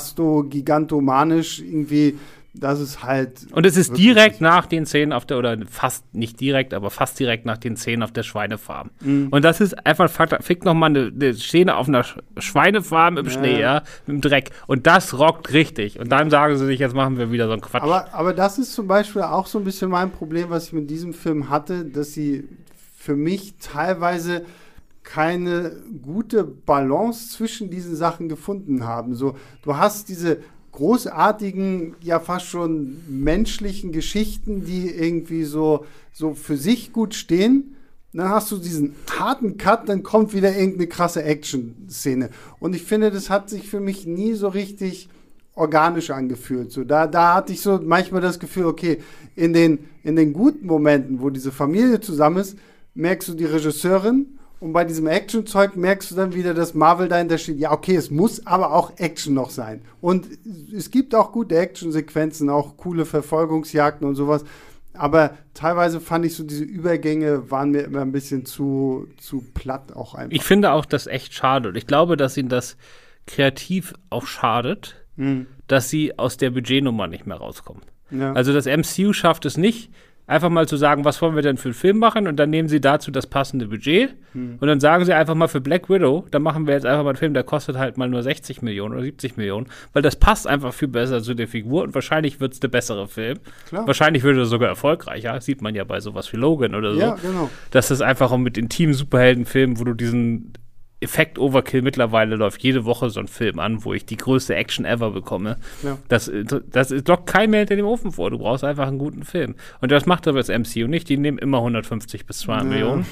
bombasto-gigantomanisch irgendwie. Das ist halt. Und es ist direkt nach den Szenen auf der, oder fast nicht direkt, aber fast direkt nach den Szenen auf der Schweinefarm. Mhm. Und das ist einfach, fick nochmal eine, eine Szene auf einer Schweinefarm im ja. Schnee, ja, im Dreck. Und das rockt richtig. Und dann sagen sie sich, jetzt machen wir wieder so einen Quatsch. Aber, aber das ist zum Beispiel auch so ein bisschen mein Problem, was ich mit diesem Film hatte, dass sie für mich teilweise keine gute Balance zwischen diesen Sachen gefunden haben. So, du hast diese großartigen, ja fast schon menschlichen Geschichten, die irgendwie so, so für sich gut stehen. Dann hast du diesen harten Cut, dann kommt wieder irgendeine krasse Action-Szene. Und ich finde, das hat sich für mich nie so richtig organisch angefühlt. So, da, da hatte ich so manchmal das Gefühl, okay, in den, in den guten Momenten, wo diese Familie zusammen ist, merkst du die Regisseurin. Und bei diesem Action-Zeug merkst du dann wieder, dass Marvel dahinter steht. Ja, okay, es muss aber auch Action noch sein. Und es gibt auch gute Action-Sequenzen, auch coole Verfolgungsjagden und sowas. Aber teilweise fand ich so, diese Übergänge waren mir immer ein bisschen zu, zu platt auch einfach. Ich finde auch das echt schade. Und ich glaube, dass ihnen das kreativ auch schadet, hm. dass sie aus der Budgetnummer nicht mehr rauskommen. Ja. Also das M C U schafft es nicht, einfach mal zu sagen, was wollen wir denn für einen Film machen? Und dann nehmen sie dazu das passende Budget. Hm. Und dann sagen sie einfach mal für Black Widow, da machen wir jetzt einfach mal einen Film, der kostet halt mal nur sechzig Millionen oder siebzig Millionen. Weil das passt einfach viel besser zu der Figur. Und wahrscheinlich wird es der bessere Film. Klar. Wahrscheinlich wird er sogar erfolgreicher. Das sieht man ja bei sowas wie Logan oder so. Ja, genau. Das ist einfach auch mit intimen Superheldenfilmen, wo du diesen Effekt-Overkill, mittlerweile läuft jede Woche so ein Film an, wo ich die größte Action ever bekomme. Ja. Das, das lockt kein mehr hinter dem Ofen vor. Du brauchst einfach einen guten Film. Und das macht aber das M C U nicht. Die nehmen immer hundertfünfzig bis zweihundert ja. Millionen.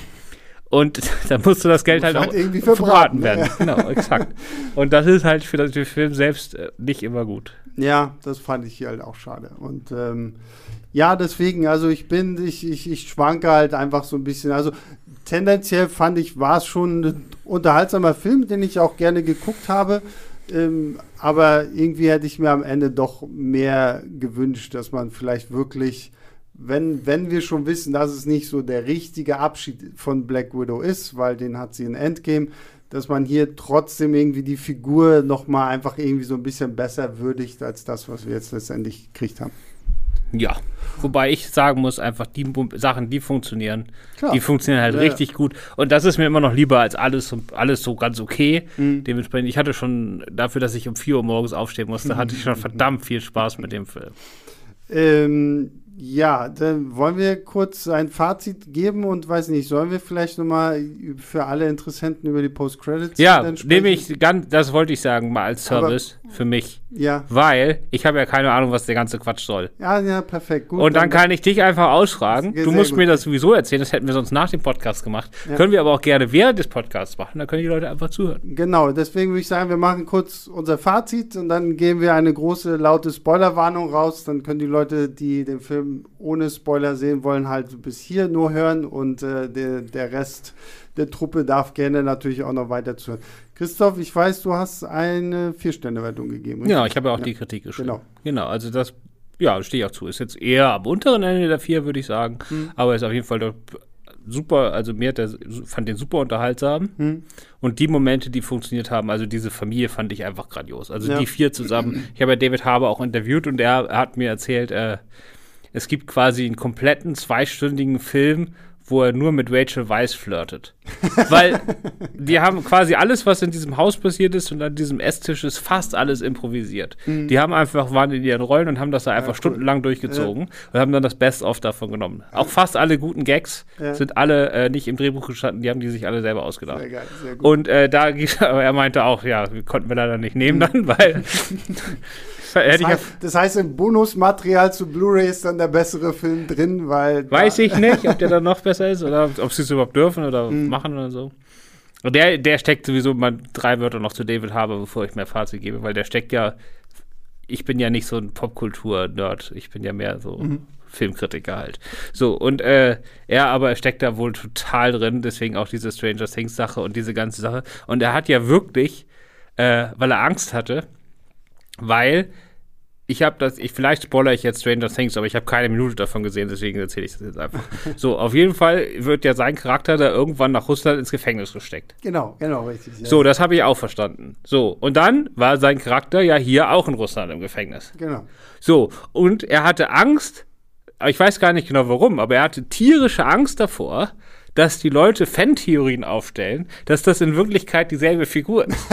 Und dann musst du das Geld halt, halt auch irgendwie verbraten werden. Ja. Genau, exakt. Und das ist halt für den Film selbst nicht immer gut. Ja, das fand ich hier halt auch schade. Und ähm, ja, deswegen, also ich bin, ich, ich, ich schwanke halt einfach so ein bisschen. Also tendenziell fand ich, war es schon ein unterhaltsamer Film, den ich auch gerne geguckt habe. Ähm, aber irgendwie hätte ich mir am Ende doch mehr gewünscht, dass man vielleicht wirklich, wenn, wenn wir schon wissen, dass es nicht so der richtige Abschied von Black Widow ist, weil den hat sie in Endgame, dass man hier trotzdem irgendwie die Figur noch mal einfach irgendwie so ein bisschen besser würdigt als das, was wir jetzt letztendlich gekriegt haben. Ja, wobei ich sagen muss, einfach die Sachen, die funktionieren, Klar. die funktionieren halt ja, richtig ja. gut. Und das ist mir immer noch lieber als alles, alles so ganz okay. Mhm. Dementsprechend, ich hatte schon, dafür, dass ich um vier Uhr morgens aufstehen musste, hatte ich schon verdammt viel Spaß mit dem Film. Ähm, ja, dann wollen wir kurz ein Fazit geben und weiß nicht, sollen wir vielleicht nochmal für alle Interessenten über die Post-Credits Ja, nehme ich ganz, das wollte ich sagen, mal als Service Aber, für mich. Ja. Weil ich habe ja keine Ahnung, was der ganze Quatsch soll. Ja, ja, perfekt. Gut, und dann, dann kann ich dich einfach ausfragen. Du musst gut. mir das sowieso erzählen, das hätten wir sonst nach dem Podcast gemacht. Ja. Können wir aber auch gerne während des Podcasts machen, dann können die Leute einfach zuhören. Genau, deswegen würde ich sagen, wir machen kurz unser Fazit und dann geben wir eine große, laute Spoilerwarnung raus. Dann können die Leute, die den Film ohne Spoiler sehen wollen, halt bis hier nur hören und äh, der, der Rest der Truppe darf gerne natürlich auch noch weiter zuhören. Christoph, ich weiß, du hast eine Vier-Sterne-Wertung gegeben. Richtig? Ja, ich habe ja auch ja. die Kritik geschrieben. Genau. Genau, also das Ja, stehe ich auch zu. Ist jetzt eher am unteren Ende der vier, würde ich sagen. Hm. Aber ist auf jeden Fall doch super, also mir hat der, fand den super unterhaltsam. Hm. Und die Momente, die funktioniert haben, also diese Familie fand ich einfach grandios. Also ja. die vier zusammen. Ich habe ja David Harbour auch interviewt und er, er hat mir erzählt, äh, es gibt quasi einen kompletten zweistündigen Film, wo er nur mit Rachel Weisz flirtet. Weil die haben quasi alles, was in diesem Haus passiert ist und an diesem Esstisch ist fast alles improvisiert. Mhm. Die haben einfach, waren in ihren Rollen und haben das da einfach ja, cool. stundenlang durchgezogen ja. und haben dann das Best-of davon genommen. Auch fast alle guten Gags ja. sind alle äh, nicht im Drehbuch gestanden, die haben die sich alle selber ausgedacht. Sehr geil, sehr gut. Und äh, da, aber er meinte auch, ja, konnten wir leider nicht nehmen dann, weil Das heißt, das heißt, im Bonusmaterial zu Blu-ray ist dann der bessere Film drin, weil... Weiß ich nicht, ob der dann noch besser ist oder ob sie es überhaupt dürfen oder mm. machen oder so. Und der, der steckt sowieso mal drei Wörter noch zu David Harbour, bevor ich mehr Fazit gebe, weil der steckt ja... Ich bin ja nicht so ein Popkultur-Nerd, ich bin ja mehr so mhm. Filmkritiker halt. So, und äh, er aber steckt da wohl total drin, deswegen auch diese Stranger Things-Sache und diese ganze Sache. Und er hat ja wirklich, äh, weil er Angst hatte, weil ich habe das, ich vielleicht spoilere ich jetzt Stranger Things, aber ich habe keine Minute davon gesehen, deswegen erzähle ich das jetzt einfach. So, auf jeden Fall wird ja sein Charakter da irgendwann nach Russland ins Gefängnis gesteckt. Genau, genau, richtig. Ja. So, das habe ich auch verstanden. So, und dann war sein Charakter ja hier auch in Russland im Gefängnis. Genau. So, und er hatte Angst, ich weiß gar nicht genau warum, aber er hatte tierische Angst davor, dass die Leute Fantheorien aufstellen, dass das in Wirklichkeit dieselbe Figur ist.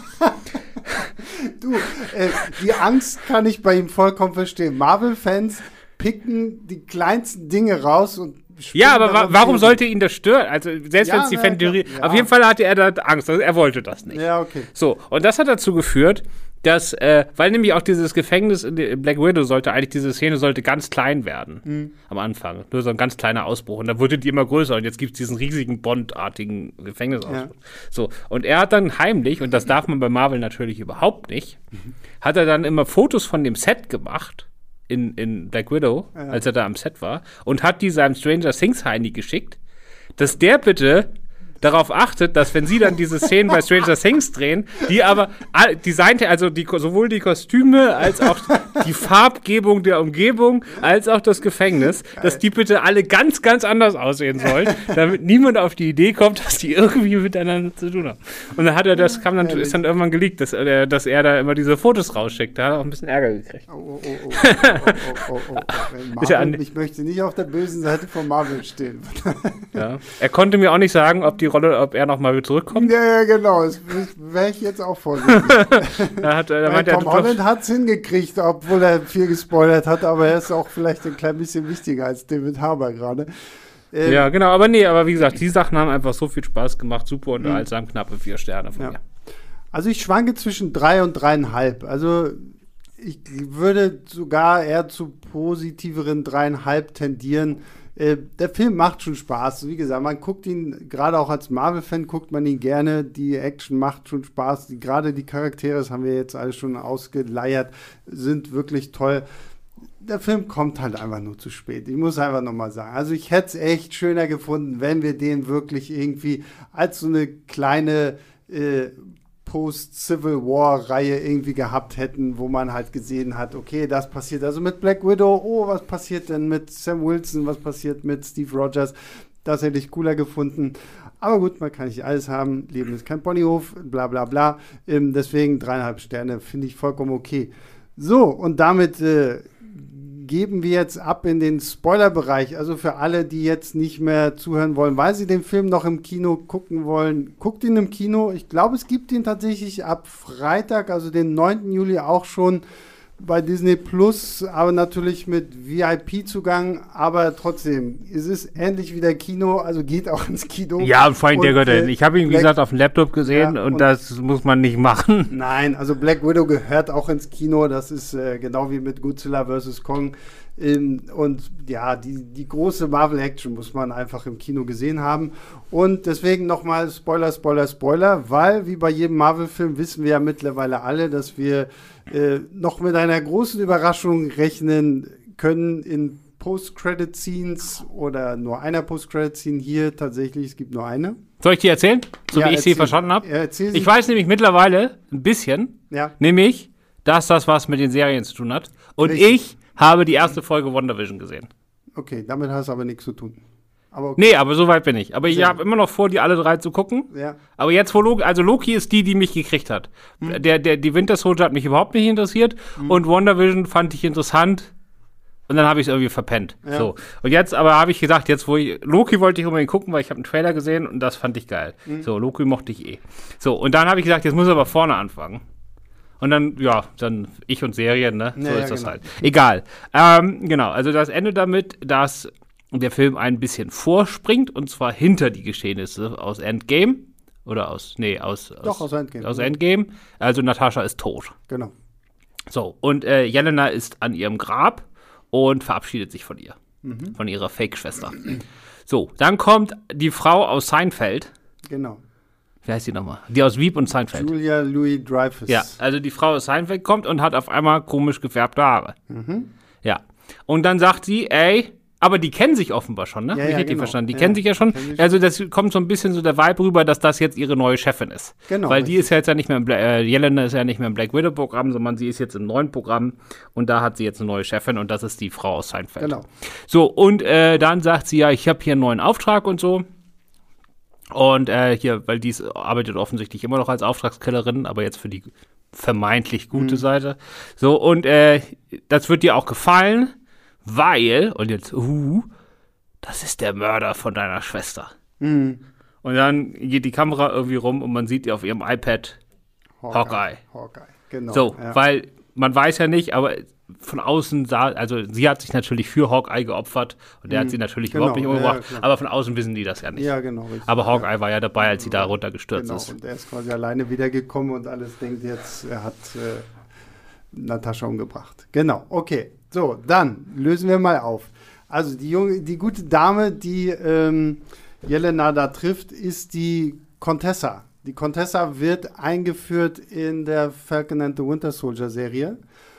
Du, äh, die Angst kann ich bei ihm vollkommen verstehen. Marvel-Fans picken die kleinsten Dinge raus und ja, aber wa- warum sollte ihn das stören? Also selbst ja, wenn es die Fantheorie... Ja. Auf jeden Fall hatte er da Angst, also er wollte das nicht. Ja, okay. So, und das hat dazu geführt, dass, äh, weil nämlich auch dieses Gefängnis in Black Widow sollte eigentlich, diese Szene sollte ganz klein werden. Mhm. Am Anfang. Nur so ein ganz kleiner Ausbruch. Und dann wurde die immer größer und jetzt gibt es diesen riesigen Bond-artigen Gefängnisausbruch. Ja. So. Und er hat dann heimlich, und das darf man bei Marvel natürlich überhaupt nicht, mhm. hat er dann immer Fotos von dem Set gemacht, in, in Black Widow, ja. als er da am Set war, und hat die seinem Stranger Things Heini geschickt, dass der bitte darauf achtet, dass wenn sie dann diese Szenen bei Stranger Things drehen, die aber designt, also die, sowohl die Kostüme als auch die Farbgebung der Umgebung als auch das Gefängnis, dass die bitte alle ganz, ganz anders aussehen sollen, damit niemand auf die Idee kommt, dass die irgendwie miteinander zu tun haben. Und dann hat er das, kam dann, ist dann irgendwann geleakt, dass er, dass er da immer diese Fotos rausschickt. Da hat er auch ein bisschen Ärger gekriegt. Oh, oh, oh, oh, oh, oh, oh, oh. Marvel, ich möchte nicht auf der bösen Seite von Marvel stehen. Ja. Er konnte mir auch nicht sagen, ob die Rolle, ob er nochmal wieder zurückkommt. Ja, ja, genau. Das wäre ich jetzt auch vorsichtig. da hat, da meint Tom Holland hat es hingekriegt, obwohl er viel gespoilert hat, aber er ist auch vielleicht ein klein bisschen wichtiger als David Harbour gerade. Ähm, ja, genau, aber nee, aber wie gesagt, die Sachen haben einfach so viel Spaß gemacht, super unterhaltsam, knappe vier Sterne von ja. mir. Also ich schwanke zwischen drei und dreieinhalb. Also ich würde sogar eher zu positiveren dreieinhalb tendieren. Der Film macht schon Spaß. Wie gesagt, man guckt ihn, gerade auch als Marvel-Fan guckt man ihn gerne. Die Action macht schon Spaß. Die, gerade die Charaktere, das haben wir jetzt alles schon ausgeleiert, sind wirklich toll. Der Film kommt halt einfach nur zu spät. Ich muss einfach nochmal sagen. Also ich hätte es echt schöner gefunden, wenn wir den wirklich irgendwie als so eine kleine äh, Post-Civil War-Reihe irgendwie gehabt hätten, wo man halt gesehen hat, okay, das passiert also mit Black Widow, oh, was passiert denn mit Sam Wilson, was passiert mit Steve Rogers, das hätte ich cooler gefunden. Aber gut, man kann nicht alles haben, Leben ist kein Ponyhof, bla bla bla, ähm, deswegen dreieinhalb Sterne finde ich vollkommen okay. So, und damit äh, geben wir jetzt ab in den Spoilerbereich. Also für alle, die jetzt nicht mehr zuhören wollen, weil sie den Film noch im Kino gucken wollen, guckt ihn im Kino. Ich glaube, es gibt ihn tatsächlich ab Freitag, also den neunten Juli auch schon bei Disney Plus, aber natürlich mit V I P-Zugang, aber trotzdem, es ist ähnlich wie der Kino, also geht auch ins Kino. Ja, und vor allem der gehört äh, Ich habe ihn, wie Black, gesagt, auf dem Laptop gesehen ja, und, und das muss man nicht machen. Nein, also Black Widow gehört auch ins Kino, das ist äh, genau wie mit Godzilla versus. Kong. Ähm, und ja, die, die große Marvel-Action muss man einfach im Kino gesehen haben. Und deswegen nochmal Spoiler, Spoiler, Spoiler, weil wie bei jedem Marvel-Film wissen wir ja mittlerweile alle, dass wir äh, noch mit einer großen Überraschung rechnen können in Post-Credit-Scenes oder nur einer Post-Credit-Scene hier tatsächlich. Es gibt nur eine. Soll ich dir erzählen? So ja, wie ich sie verstanden habe? Ja, ich weiß nämlich mittlerweile ein bisschen, ja. nämlich, dass das was mit den Serien zu tun hat. Und Richtig. ich habe die erste Folge WandaVision gesehen. Okay, damit hast du aber nichts zu tun. Aber okay. Nee, aber so weit bin ich. Aber ich habe immer noch vor, die alle drei zu gucken. Ja. Aber jetzt, wo Loki, also Loki ist die, die mich gekriegt hat. Hm. Der, der, die Winter Soldier hat mich überhaupt nicht interessiert. Hm. Und WandaVision fand ich interessant. Und dann habe ich es irgendwie verpennt. Ja. So. Und jetzt aber habe ich gesagt, jetzt wo ich, Loki wollte ich unbedingt gucken, weil ich habe einen Trailer gesehen und das fand ich geil. Hm. So, Loki mochte ich eh. So, und dann habe ich gesagt, jetzt muss ich aber vorne anfangen. Und dann, ja, dann ich und Serien, ne? So ja, ist das genau. halt. Egal. Ähm, genau, also das endet damit, dass der Film ein bisschen vorspringt, und zwar hinter die Geschehnisse aus Endgame. Oder aus, nee, aus, Doch, aus, aus Endgame. Aus Endgame. Also Natascha ist tot. Genau. So, und äh, Jelena ist an ihrem Grab und verabschiedet sich von ihr. Mhm. Von ihrer Fake-Schwester. So, dann kommt die Frau aus Seinfeld. Genau. Wie heißt die nochmal? Die aus Wieb und Seinfeld. Julia Louis-Dreyfus. Ja, also die Frau aus Seinfeld kommt und hat auf einmal komisch gefärbte Haare. Mhm. Ja. Und dann sagt sie, ey, aber die kennen sich offenbar schon, ne? Ja, ich ja, hätte genau. die verstanden. Die ja, kennen sich ja schon. Also das kommt so ein bisschen so der Vibe rüber, dass das jetzt ihre neue Chefin ist. Genau. Weil die ist ja jetzt ja nicht mehr im Bla- äh, Jelena ist ja nicht mehr im Black Widow Programm, sondern sie ist jetzt im neuen Programm und da hat sie jetzt eine neue Chefin und das ist die Frau aus Seinfeld. Genau. So, und äh, dann sagt sie ja, ich habe hier einen neuen Auftrag und so. Und äh, hier, weil die arbeitet offensichtlich immer noch als Auftragskillerin, aber jetzt für die vermeintlich gute Mhm. Seite. So, und äh, das wird dir auch gefallen, weil, und jetzt, uh, das ist der Mörder von deiner Schwester. Mhm. Und dann geht die Kamera irgendwie rum und man sieht ihr auf ihrem iPad Hawkeye. Hawkeye, genau. So, ja. weil man weiß ja nicht, aber von außen sah, also sie hat sich natürlich für Hawkeye geopfert und der Mhm. hat sie natürlich Genau, überhaupt nicht umgebracht, ja, ja, aber von außen wissen die das ja nicht. Ja, genau. Richtig. Aber Hawkeye war ja dabei, als sie da runtergestürzt genau. ist. Und er ist quasi alleine wiedergekommen und alles denkt jetzt, er hat äh, Natascha umgebracht. Genau, okay. So, dann lösen wir mal auf. Also die junge, die gute Dame, die ähm, Jelena da trifft, ist die Contessa. Die Contessa wird eingeführt in der Falcon and the Winter Soldier Serie.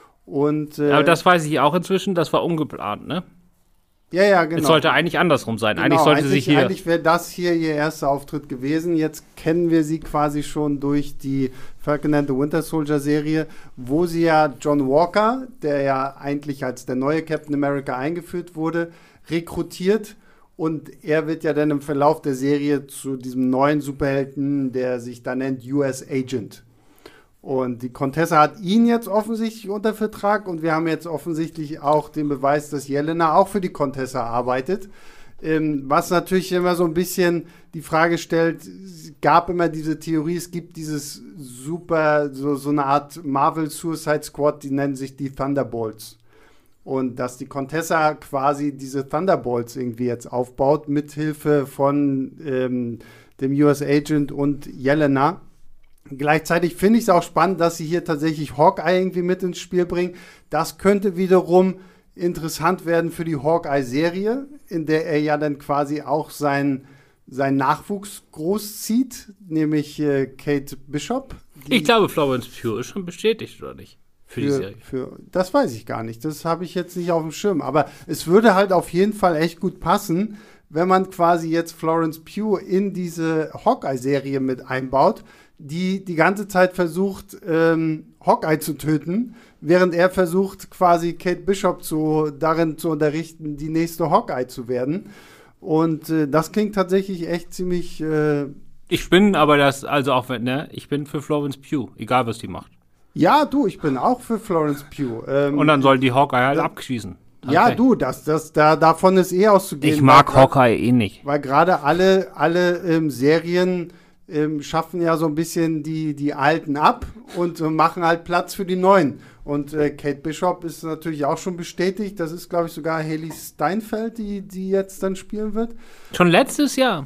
Und, äh, Aber das weiß ich auch inzwischen, das war ungeplant, ne? Ja, ja, genau. Es sollte eigentlich andersrum sein. Genau, eigentlich sollte eigentlich, sich hier. Eigentlich wäre das hier ihr erster Auftritt gewesen. Jetzt kennen wir sie quasi schon durch die Falcon and the Winter Soldier Serie, wo sie ja John Walker, der ja eigentlich als der neue Captain America eingeführt wurde, rekrutiert. Und er wird ja dann im Verlauf der Serie zu diesem neuen Superhelden, der sich da nennt U S Agent. Und die Contessa hat ihn jetzt offensichtlich unter Vertrag und wir haben jetzt offensichtlich auch den Beweis, dass Jelena auch für die Contessa arbeitet. Ähm, was natürlich immer so ein bisschen die Frage stellt, es gab immer diese Theorie, es gibt dieses super, so, so eine Art Marvel Suicide Squad, die nennen sich die Thunderbolts. Und dass die Contessa quasi diese Thunderbolts irgendwie jetzt aufbaut, mithilfe von ähm, dem U S Agent und Jelena. Gleichzeitig finde ich es auch spannend, dass sie hier tatsächlich Hawkeye irgendwie mit ins Spiel bringen. Das könnte wiederum interessant werden für die Hawkeye-Serie, in der er ja dann quasi auch sein, sein Nachwuchs großzieht, nämlich äh, Kate Bishop. Ich glaube, Florence Pugh ist schon bestätigt, oder nicht? Für, für die Serie. Für, das weiß ich gar nicht. Das habe ich jetzt nicht auf dem Schirm. Aber es würde halt auf jeden Fall echt gut passen, wenn man quasi jetzt Florence Pugh in diese Hawkeye-Serie mit einbaut, die die ganze Zeit versucht, ähm, Hawkeye zu töten, während er versucht, quasi Kate Bishop zu, darin zu unterrichten, die nächste Hawkeye zu werden. Und äh, das klingt tatsächlich echt ziemlich äh, Ich bin aber das, also auch wenn, ne, ich bin für Florence Pugh, egal was die macht. Ja, du, ich bin auch für Florence Pugh. Ähm, Und dann soll die Hawkeye halt ja, abschießen. Ja, okay. du, das, das, da, davon ist eh auszugehen. Ich mag Hawkeye eh nicht. Weil gerade alle, alle ähm, Serien ähm, schaffen ja so ein bisschen die, die Alten ab und äh, machen halt Platz für die Neuen. Und äh, Kate Bishop ist natürlich auch schon bestätigt. Das ist, glaube ich, sogar Hailee Steinfeld, die, die jetzt dann spielen wird. Schon letztes Jahr.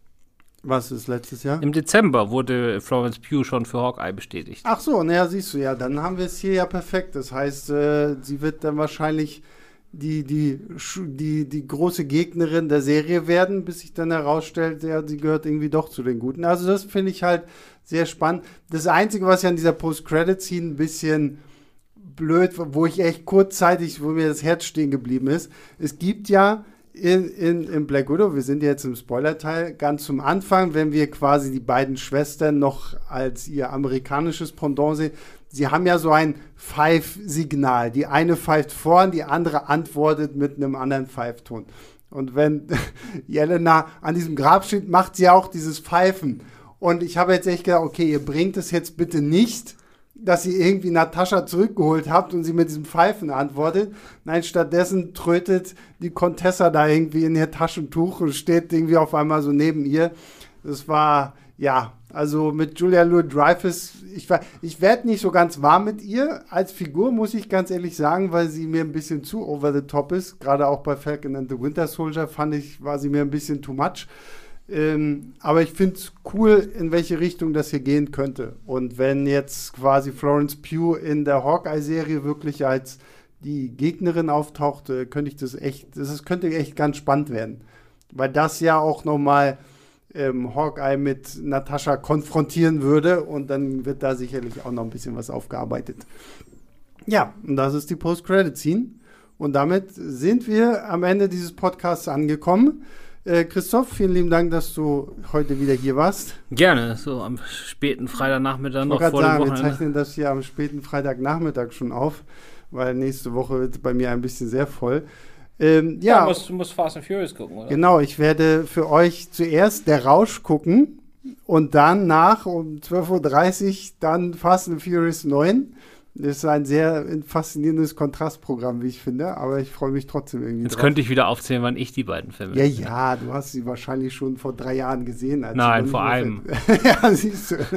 Was ist letztes Jahr? Im Dezember wurde Florence Pugh schon für Hawkeye bestätigt. Ach so, naja, siehst du, ja, dann haben wir es hier ja perfekt. Das heißt, äh, sie wird dann wahrscheinlich die, die, die, die große Gegnerin der Serie werden, bis sich dann herausstellt, ja, sie gehört irgendwie doch zu den Guten. Also das finde ich halt sehr spannend. Das Einzige, was ja an dieser Post-Credit-Scene ein bisschen blöd, wo ich echt kurzzeitig, wo mir das Herz stehen geblieben ist, es gibt ja In, in, in Black Widow, wir sind jetzt im Spoiler-Teil, ganz zum Anfang, wenn wir quasi die beiden Schwestern noch als ihr amerikanisches Pendant sehen, sie haben ja so ein Pfeif-Signal. Die eine pfeift vorn, die andere antwortet mit einem anderen Pfeifton. Und wenn Jelena an diesem Grab steht, macht sie auch dieses Pfeifen. Und ich habe jetzt echt gedacht, okay, ihr bringt es jetzt bitte nicht, dass ihr irgendwie Natascha zurückgeholt habt und sie mit diesem Pfeifen antwortet. Nein, stattdessen trötet die Contessa da irgendwie in ihr Taschentuch und steht irgendwie auf einmal so neben ihr. Das war, ja, also mit Julia Louis-Dreyfus, ich, ich werde nicht so ganz warm mit ihr als Figur, muss ich ganz ehrlich sagen, weil sie mir ein bisschen zu over the top ist. Gerade auch bei Falcon and the Winter Soldier fand ich, war sie mir ein bisschen too much. Ähm, aber ich finde es cool, in welche Richtung das hier gehen könnte. Und wenn jetzt quasi Florence Pugh in der Hawkeye-Serie wirklich als die Gegnerin auftaucht, äh, könnte ich das echt, das ist, könnte echt ganz spannend werden. Weil das ja auch nochmal ähm, Hawkeye mit Natascha konfrontieren würde und dann wird da sicherlich auch noch ein bisschen was aufgearbeitet. Ja, und das ist die Post-Credit-Scene. Und damit sind wir am Ende dieses Podcasts angekommen. Äh, Christoph, vielen lieben Dank, dass du heute wieder hier warst. Gerne, so am späten Freitagnachmittag noch vor sagen, dem Wochenende. Wir zeichnen das hier am späten Freitagnachmittag schon auf, weil nächste Woche wird bei mir ein bisschen sehr voll. Ähm, ja, ja du, musst, du musst Fast and Furious gucken, oder? Genau, ich werde für euch zuerst Der Rausch gucken und dann nach um zwölf Uhr dreißig dann Fast and Furious neun. Das ist ein sehr faszinierendes Kontrastprogramm, wie ich finde, aber ich freue mich trotzdem irgendwie Jetzt drauf. könnte ich wieder aufzählen, wann ich die beiden Filme Ja, ja, du hast sie wahrscheinlich schon vor drei Jahren gesehen. Als Nein, vor allem. Ja, siehst du.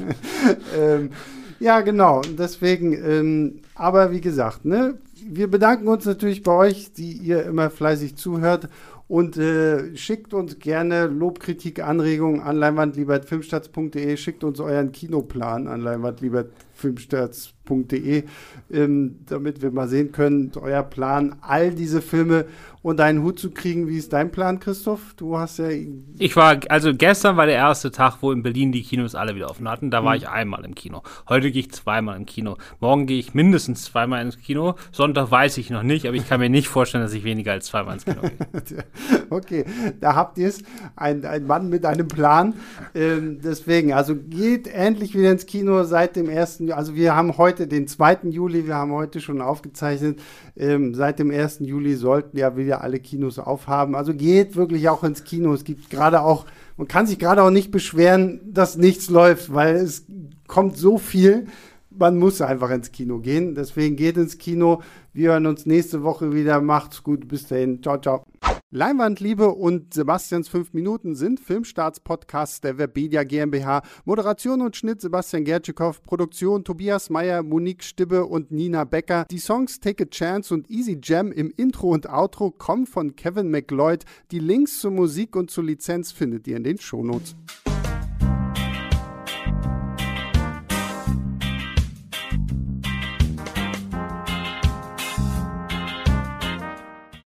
ähm, ja, genau. Deswegen, ähm, aber wie gesagt, ne, wir bedanken uns natürlich bei euch, die ihr immer fleißig zuhört. Und äh, schickt uns gerne Lob, Kritik, Anregungen an leinwandliebe punkt filmstarts punkt de. Schickt uns euren Kinoplan an leinwandliebe punkt filmstarts punkt de, ähm, damit wir mal sehen können, euer Plan, all diese Filme unter einen Hut zu kriegen. Wie ist dein Plan, Christoph? Du hast ja... Ich war, also gestern war der erste Tag, wo in Berlin die Kinos alle wieder offen hatten. Da Hm. war ich einmal im Kino. Heute gehe ich zweimal im Kino. Morgen gehe ich mindestens zweimal ins Kino. Sonntag weiß ich noch nicht, aber ich kann mir nicht vorstellen, dass ich weniger als zweimal ins Kino gehe. Okay, da habt ihr es. Ein, ein Mann mit einem Plan. Ähm, deswegen, also geht endlich wieder ins Kino seit dem ersten Also wir haben heute den zweiten Juli, wir haben heute schon aufgezeichnet. Ähm, seit dem ersten Juli sollten ja wieder alle Kinos aufhaben. Also geht wirklich auch ins Kino. Es gibt gerade auch, man kann sich gerade auch nicht beschweren, dass nichts läuft, weil es kommt so viel. Man muss einfach ins Kino gehen. Deswegen geht ins Kino. Wir hören uns nächste Woche wieder. Macht's gut. Bis dahin. Ciao, ciao. Leinwandliebe und Sebastians fünf Minuten sind Filmstarts-Podcasts der Webedia GmbH. Moderation und Schnitt Sebastian Gertschikow. Produktion Tobias Meyer, Monique Stibbe und Nina Becker. Die Songs Take a Chance und Easy Jam im Intro und Outro kommen von Kevin MacLeod. Die Links zur Musik und zur Lizenz findet ihr in den Shownotes.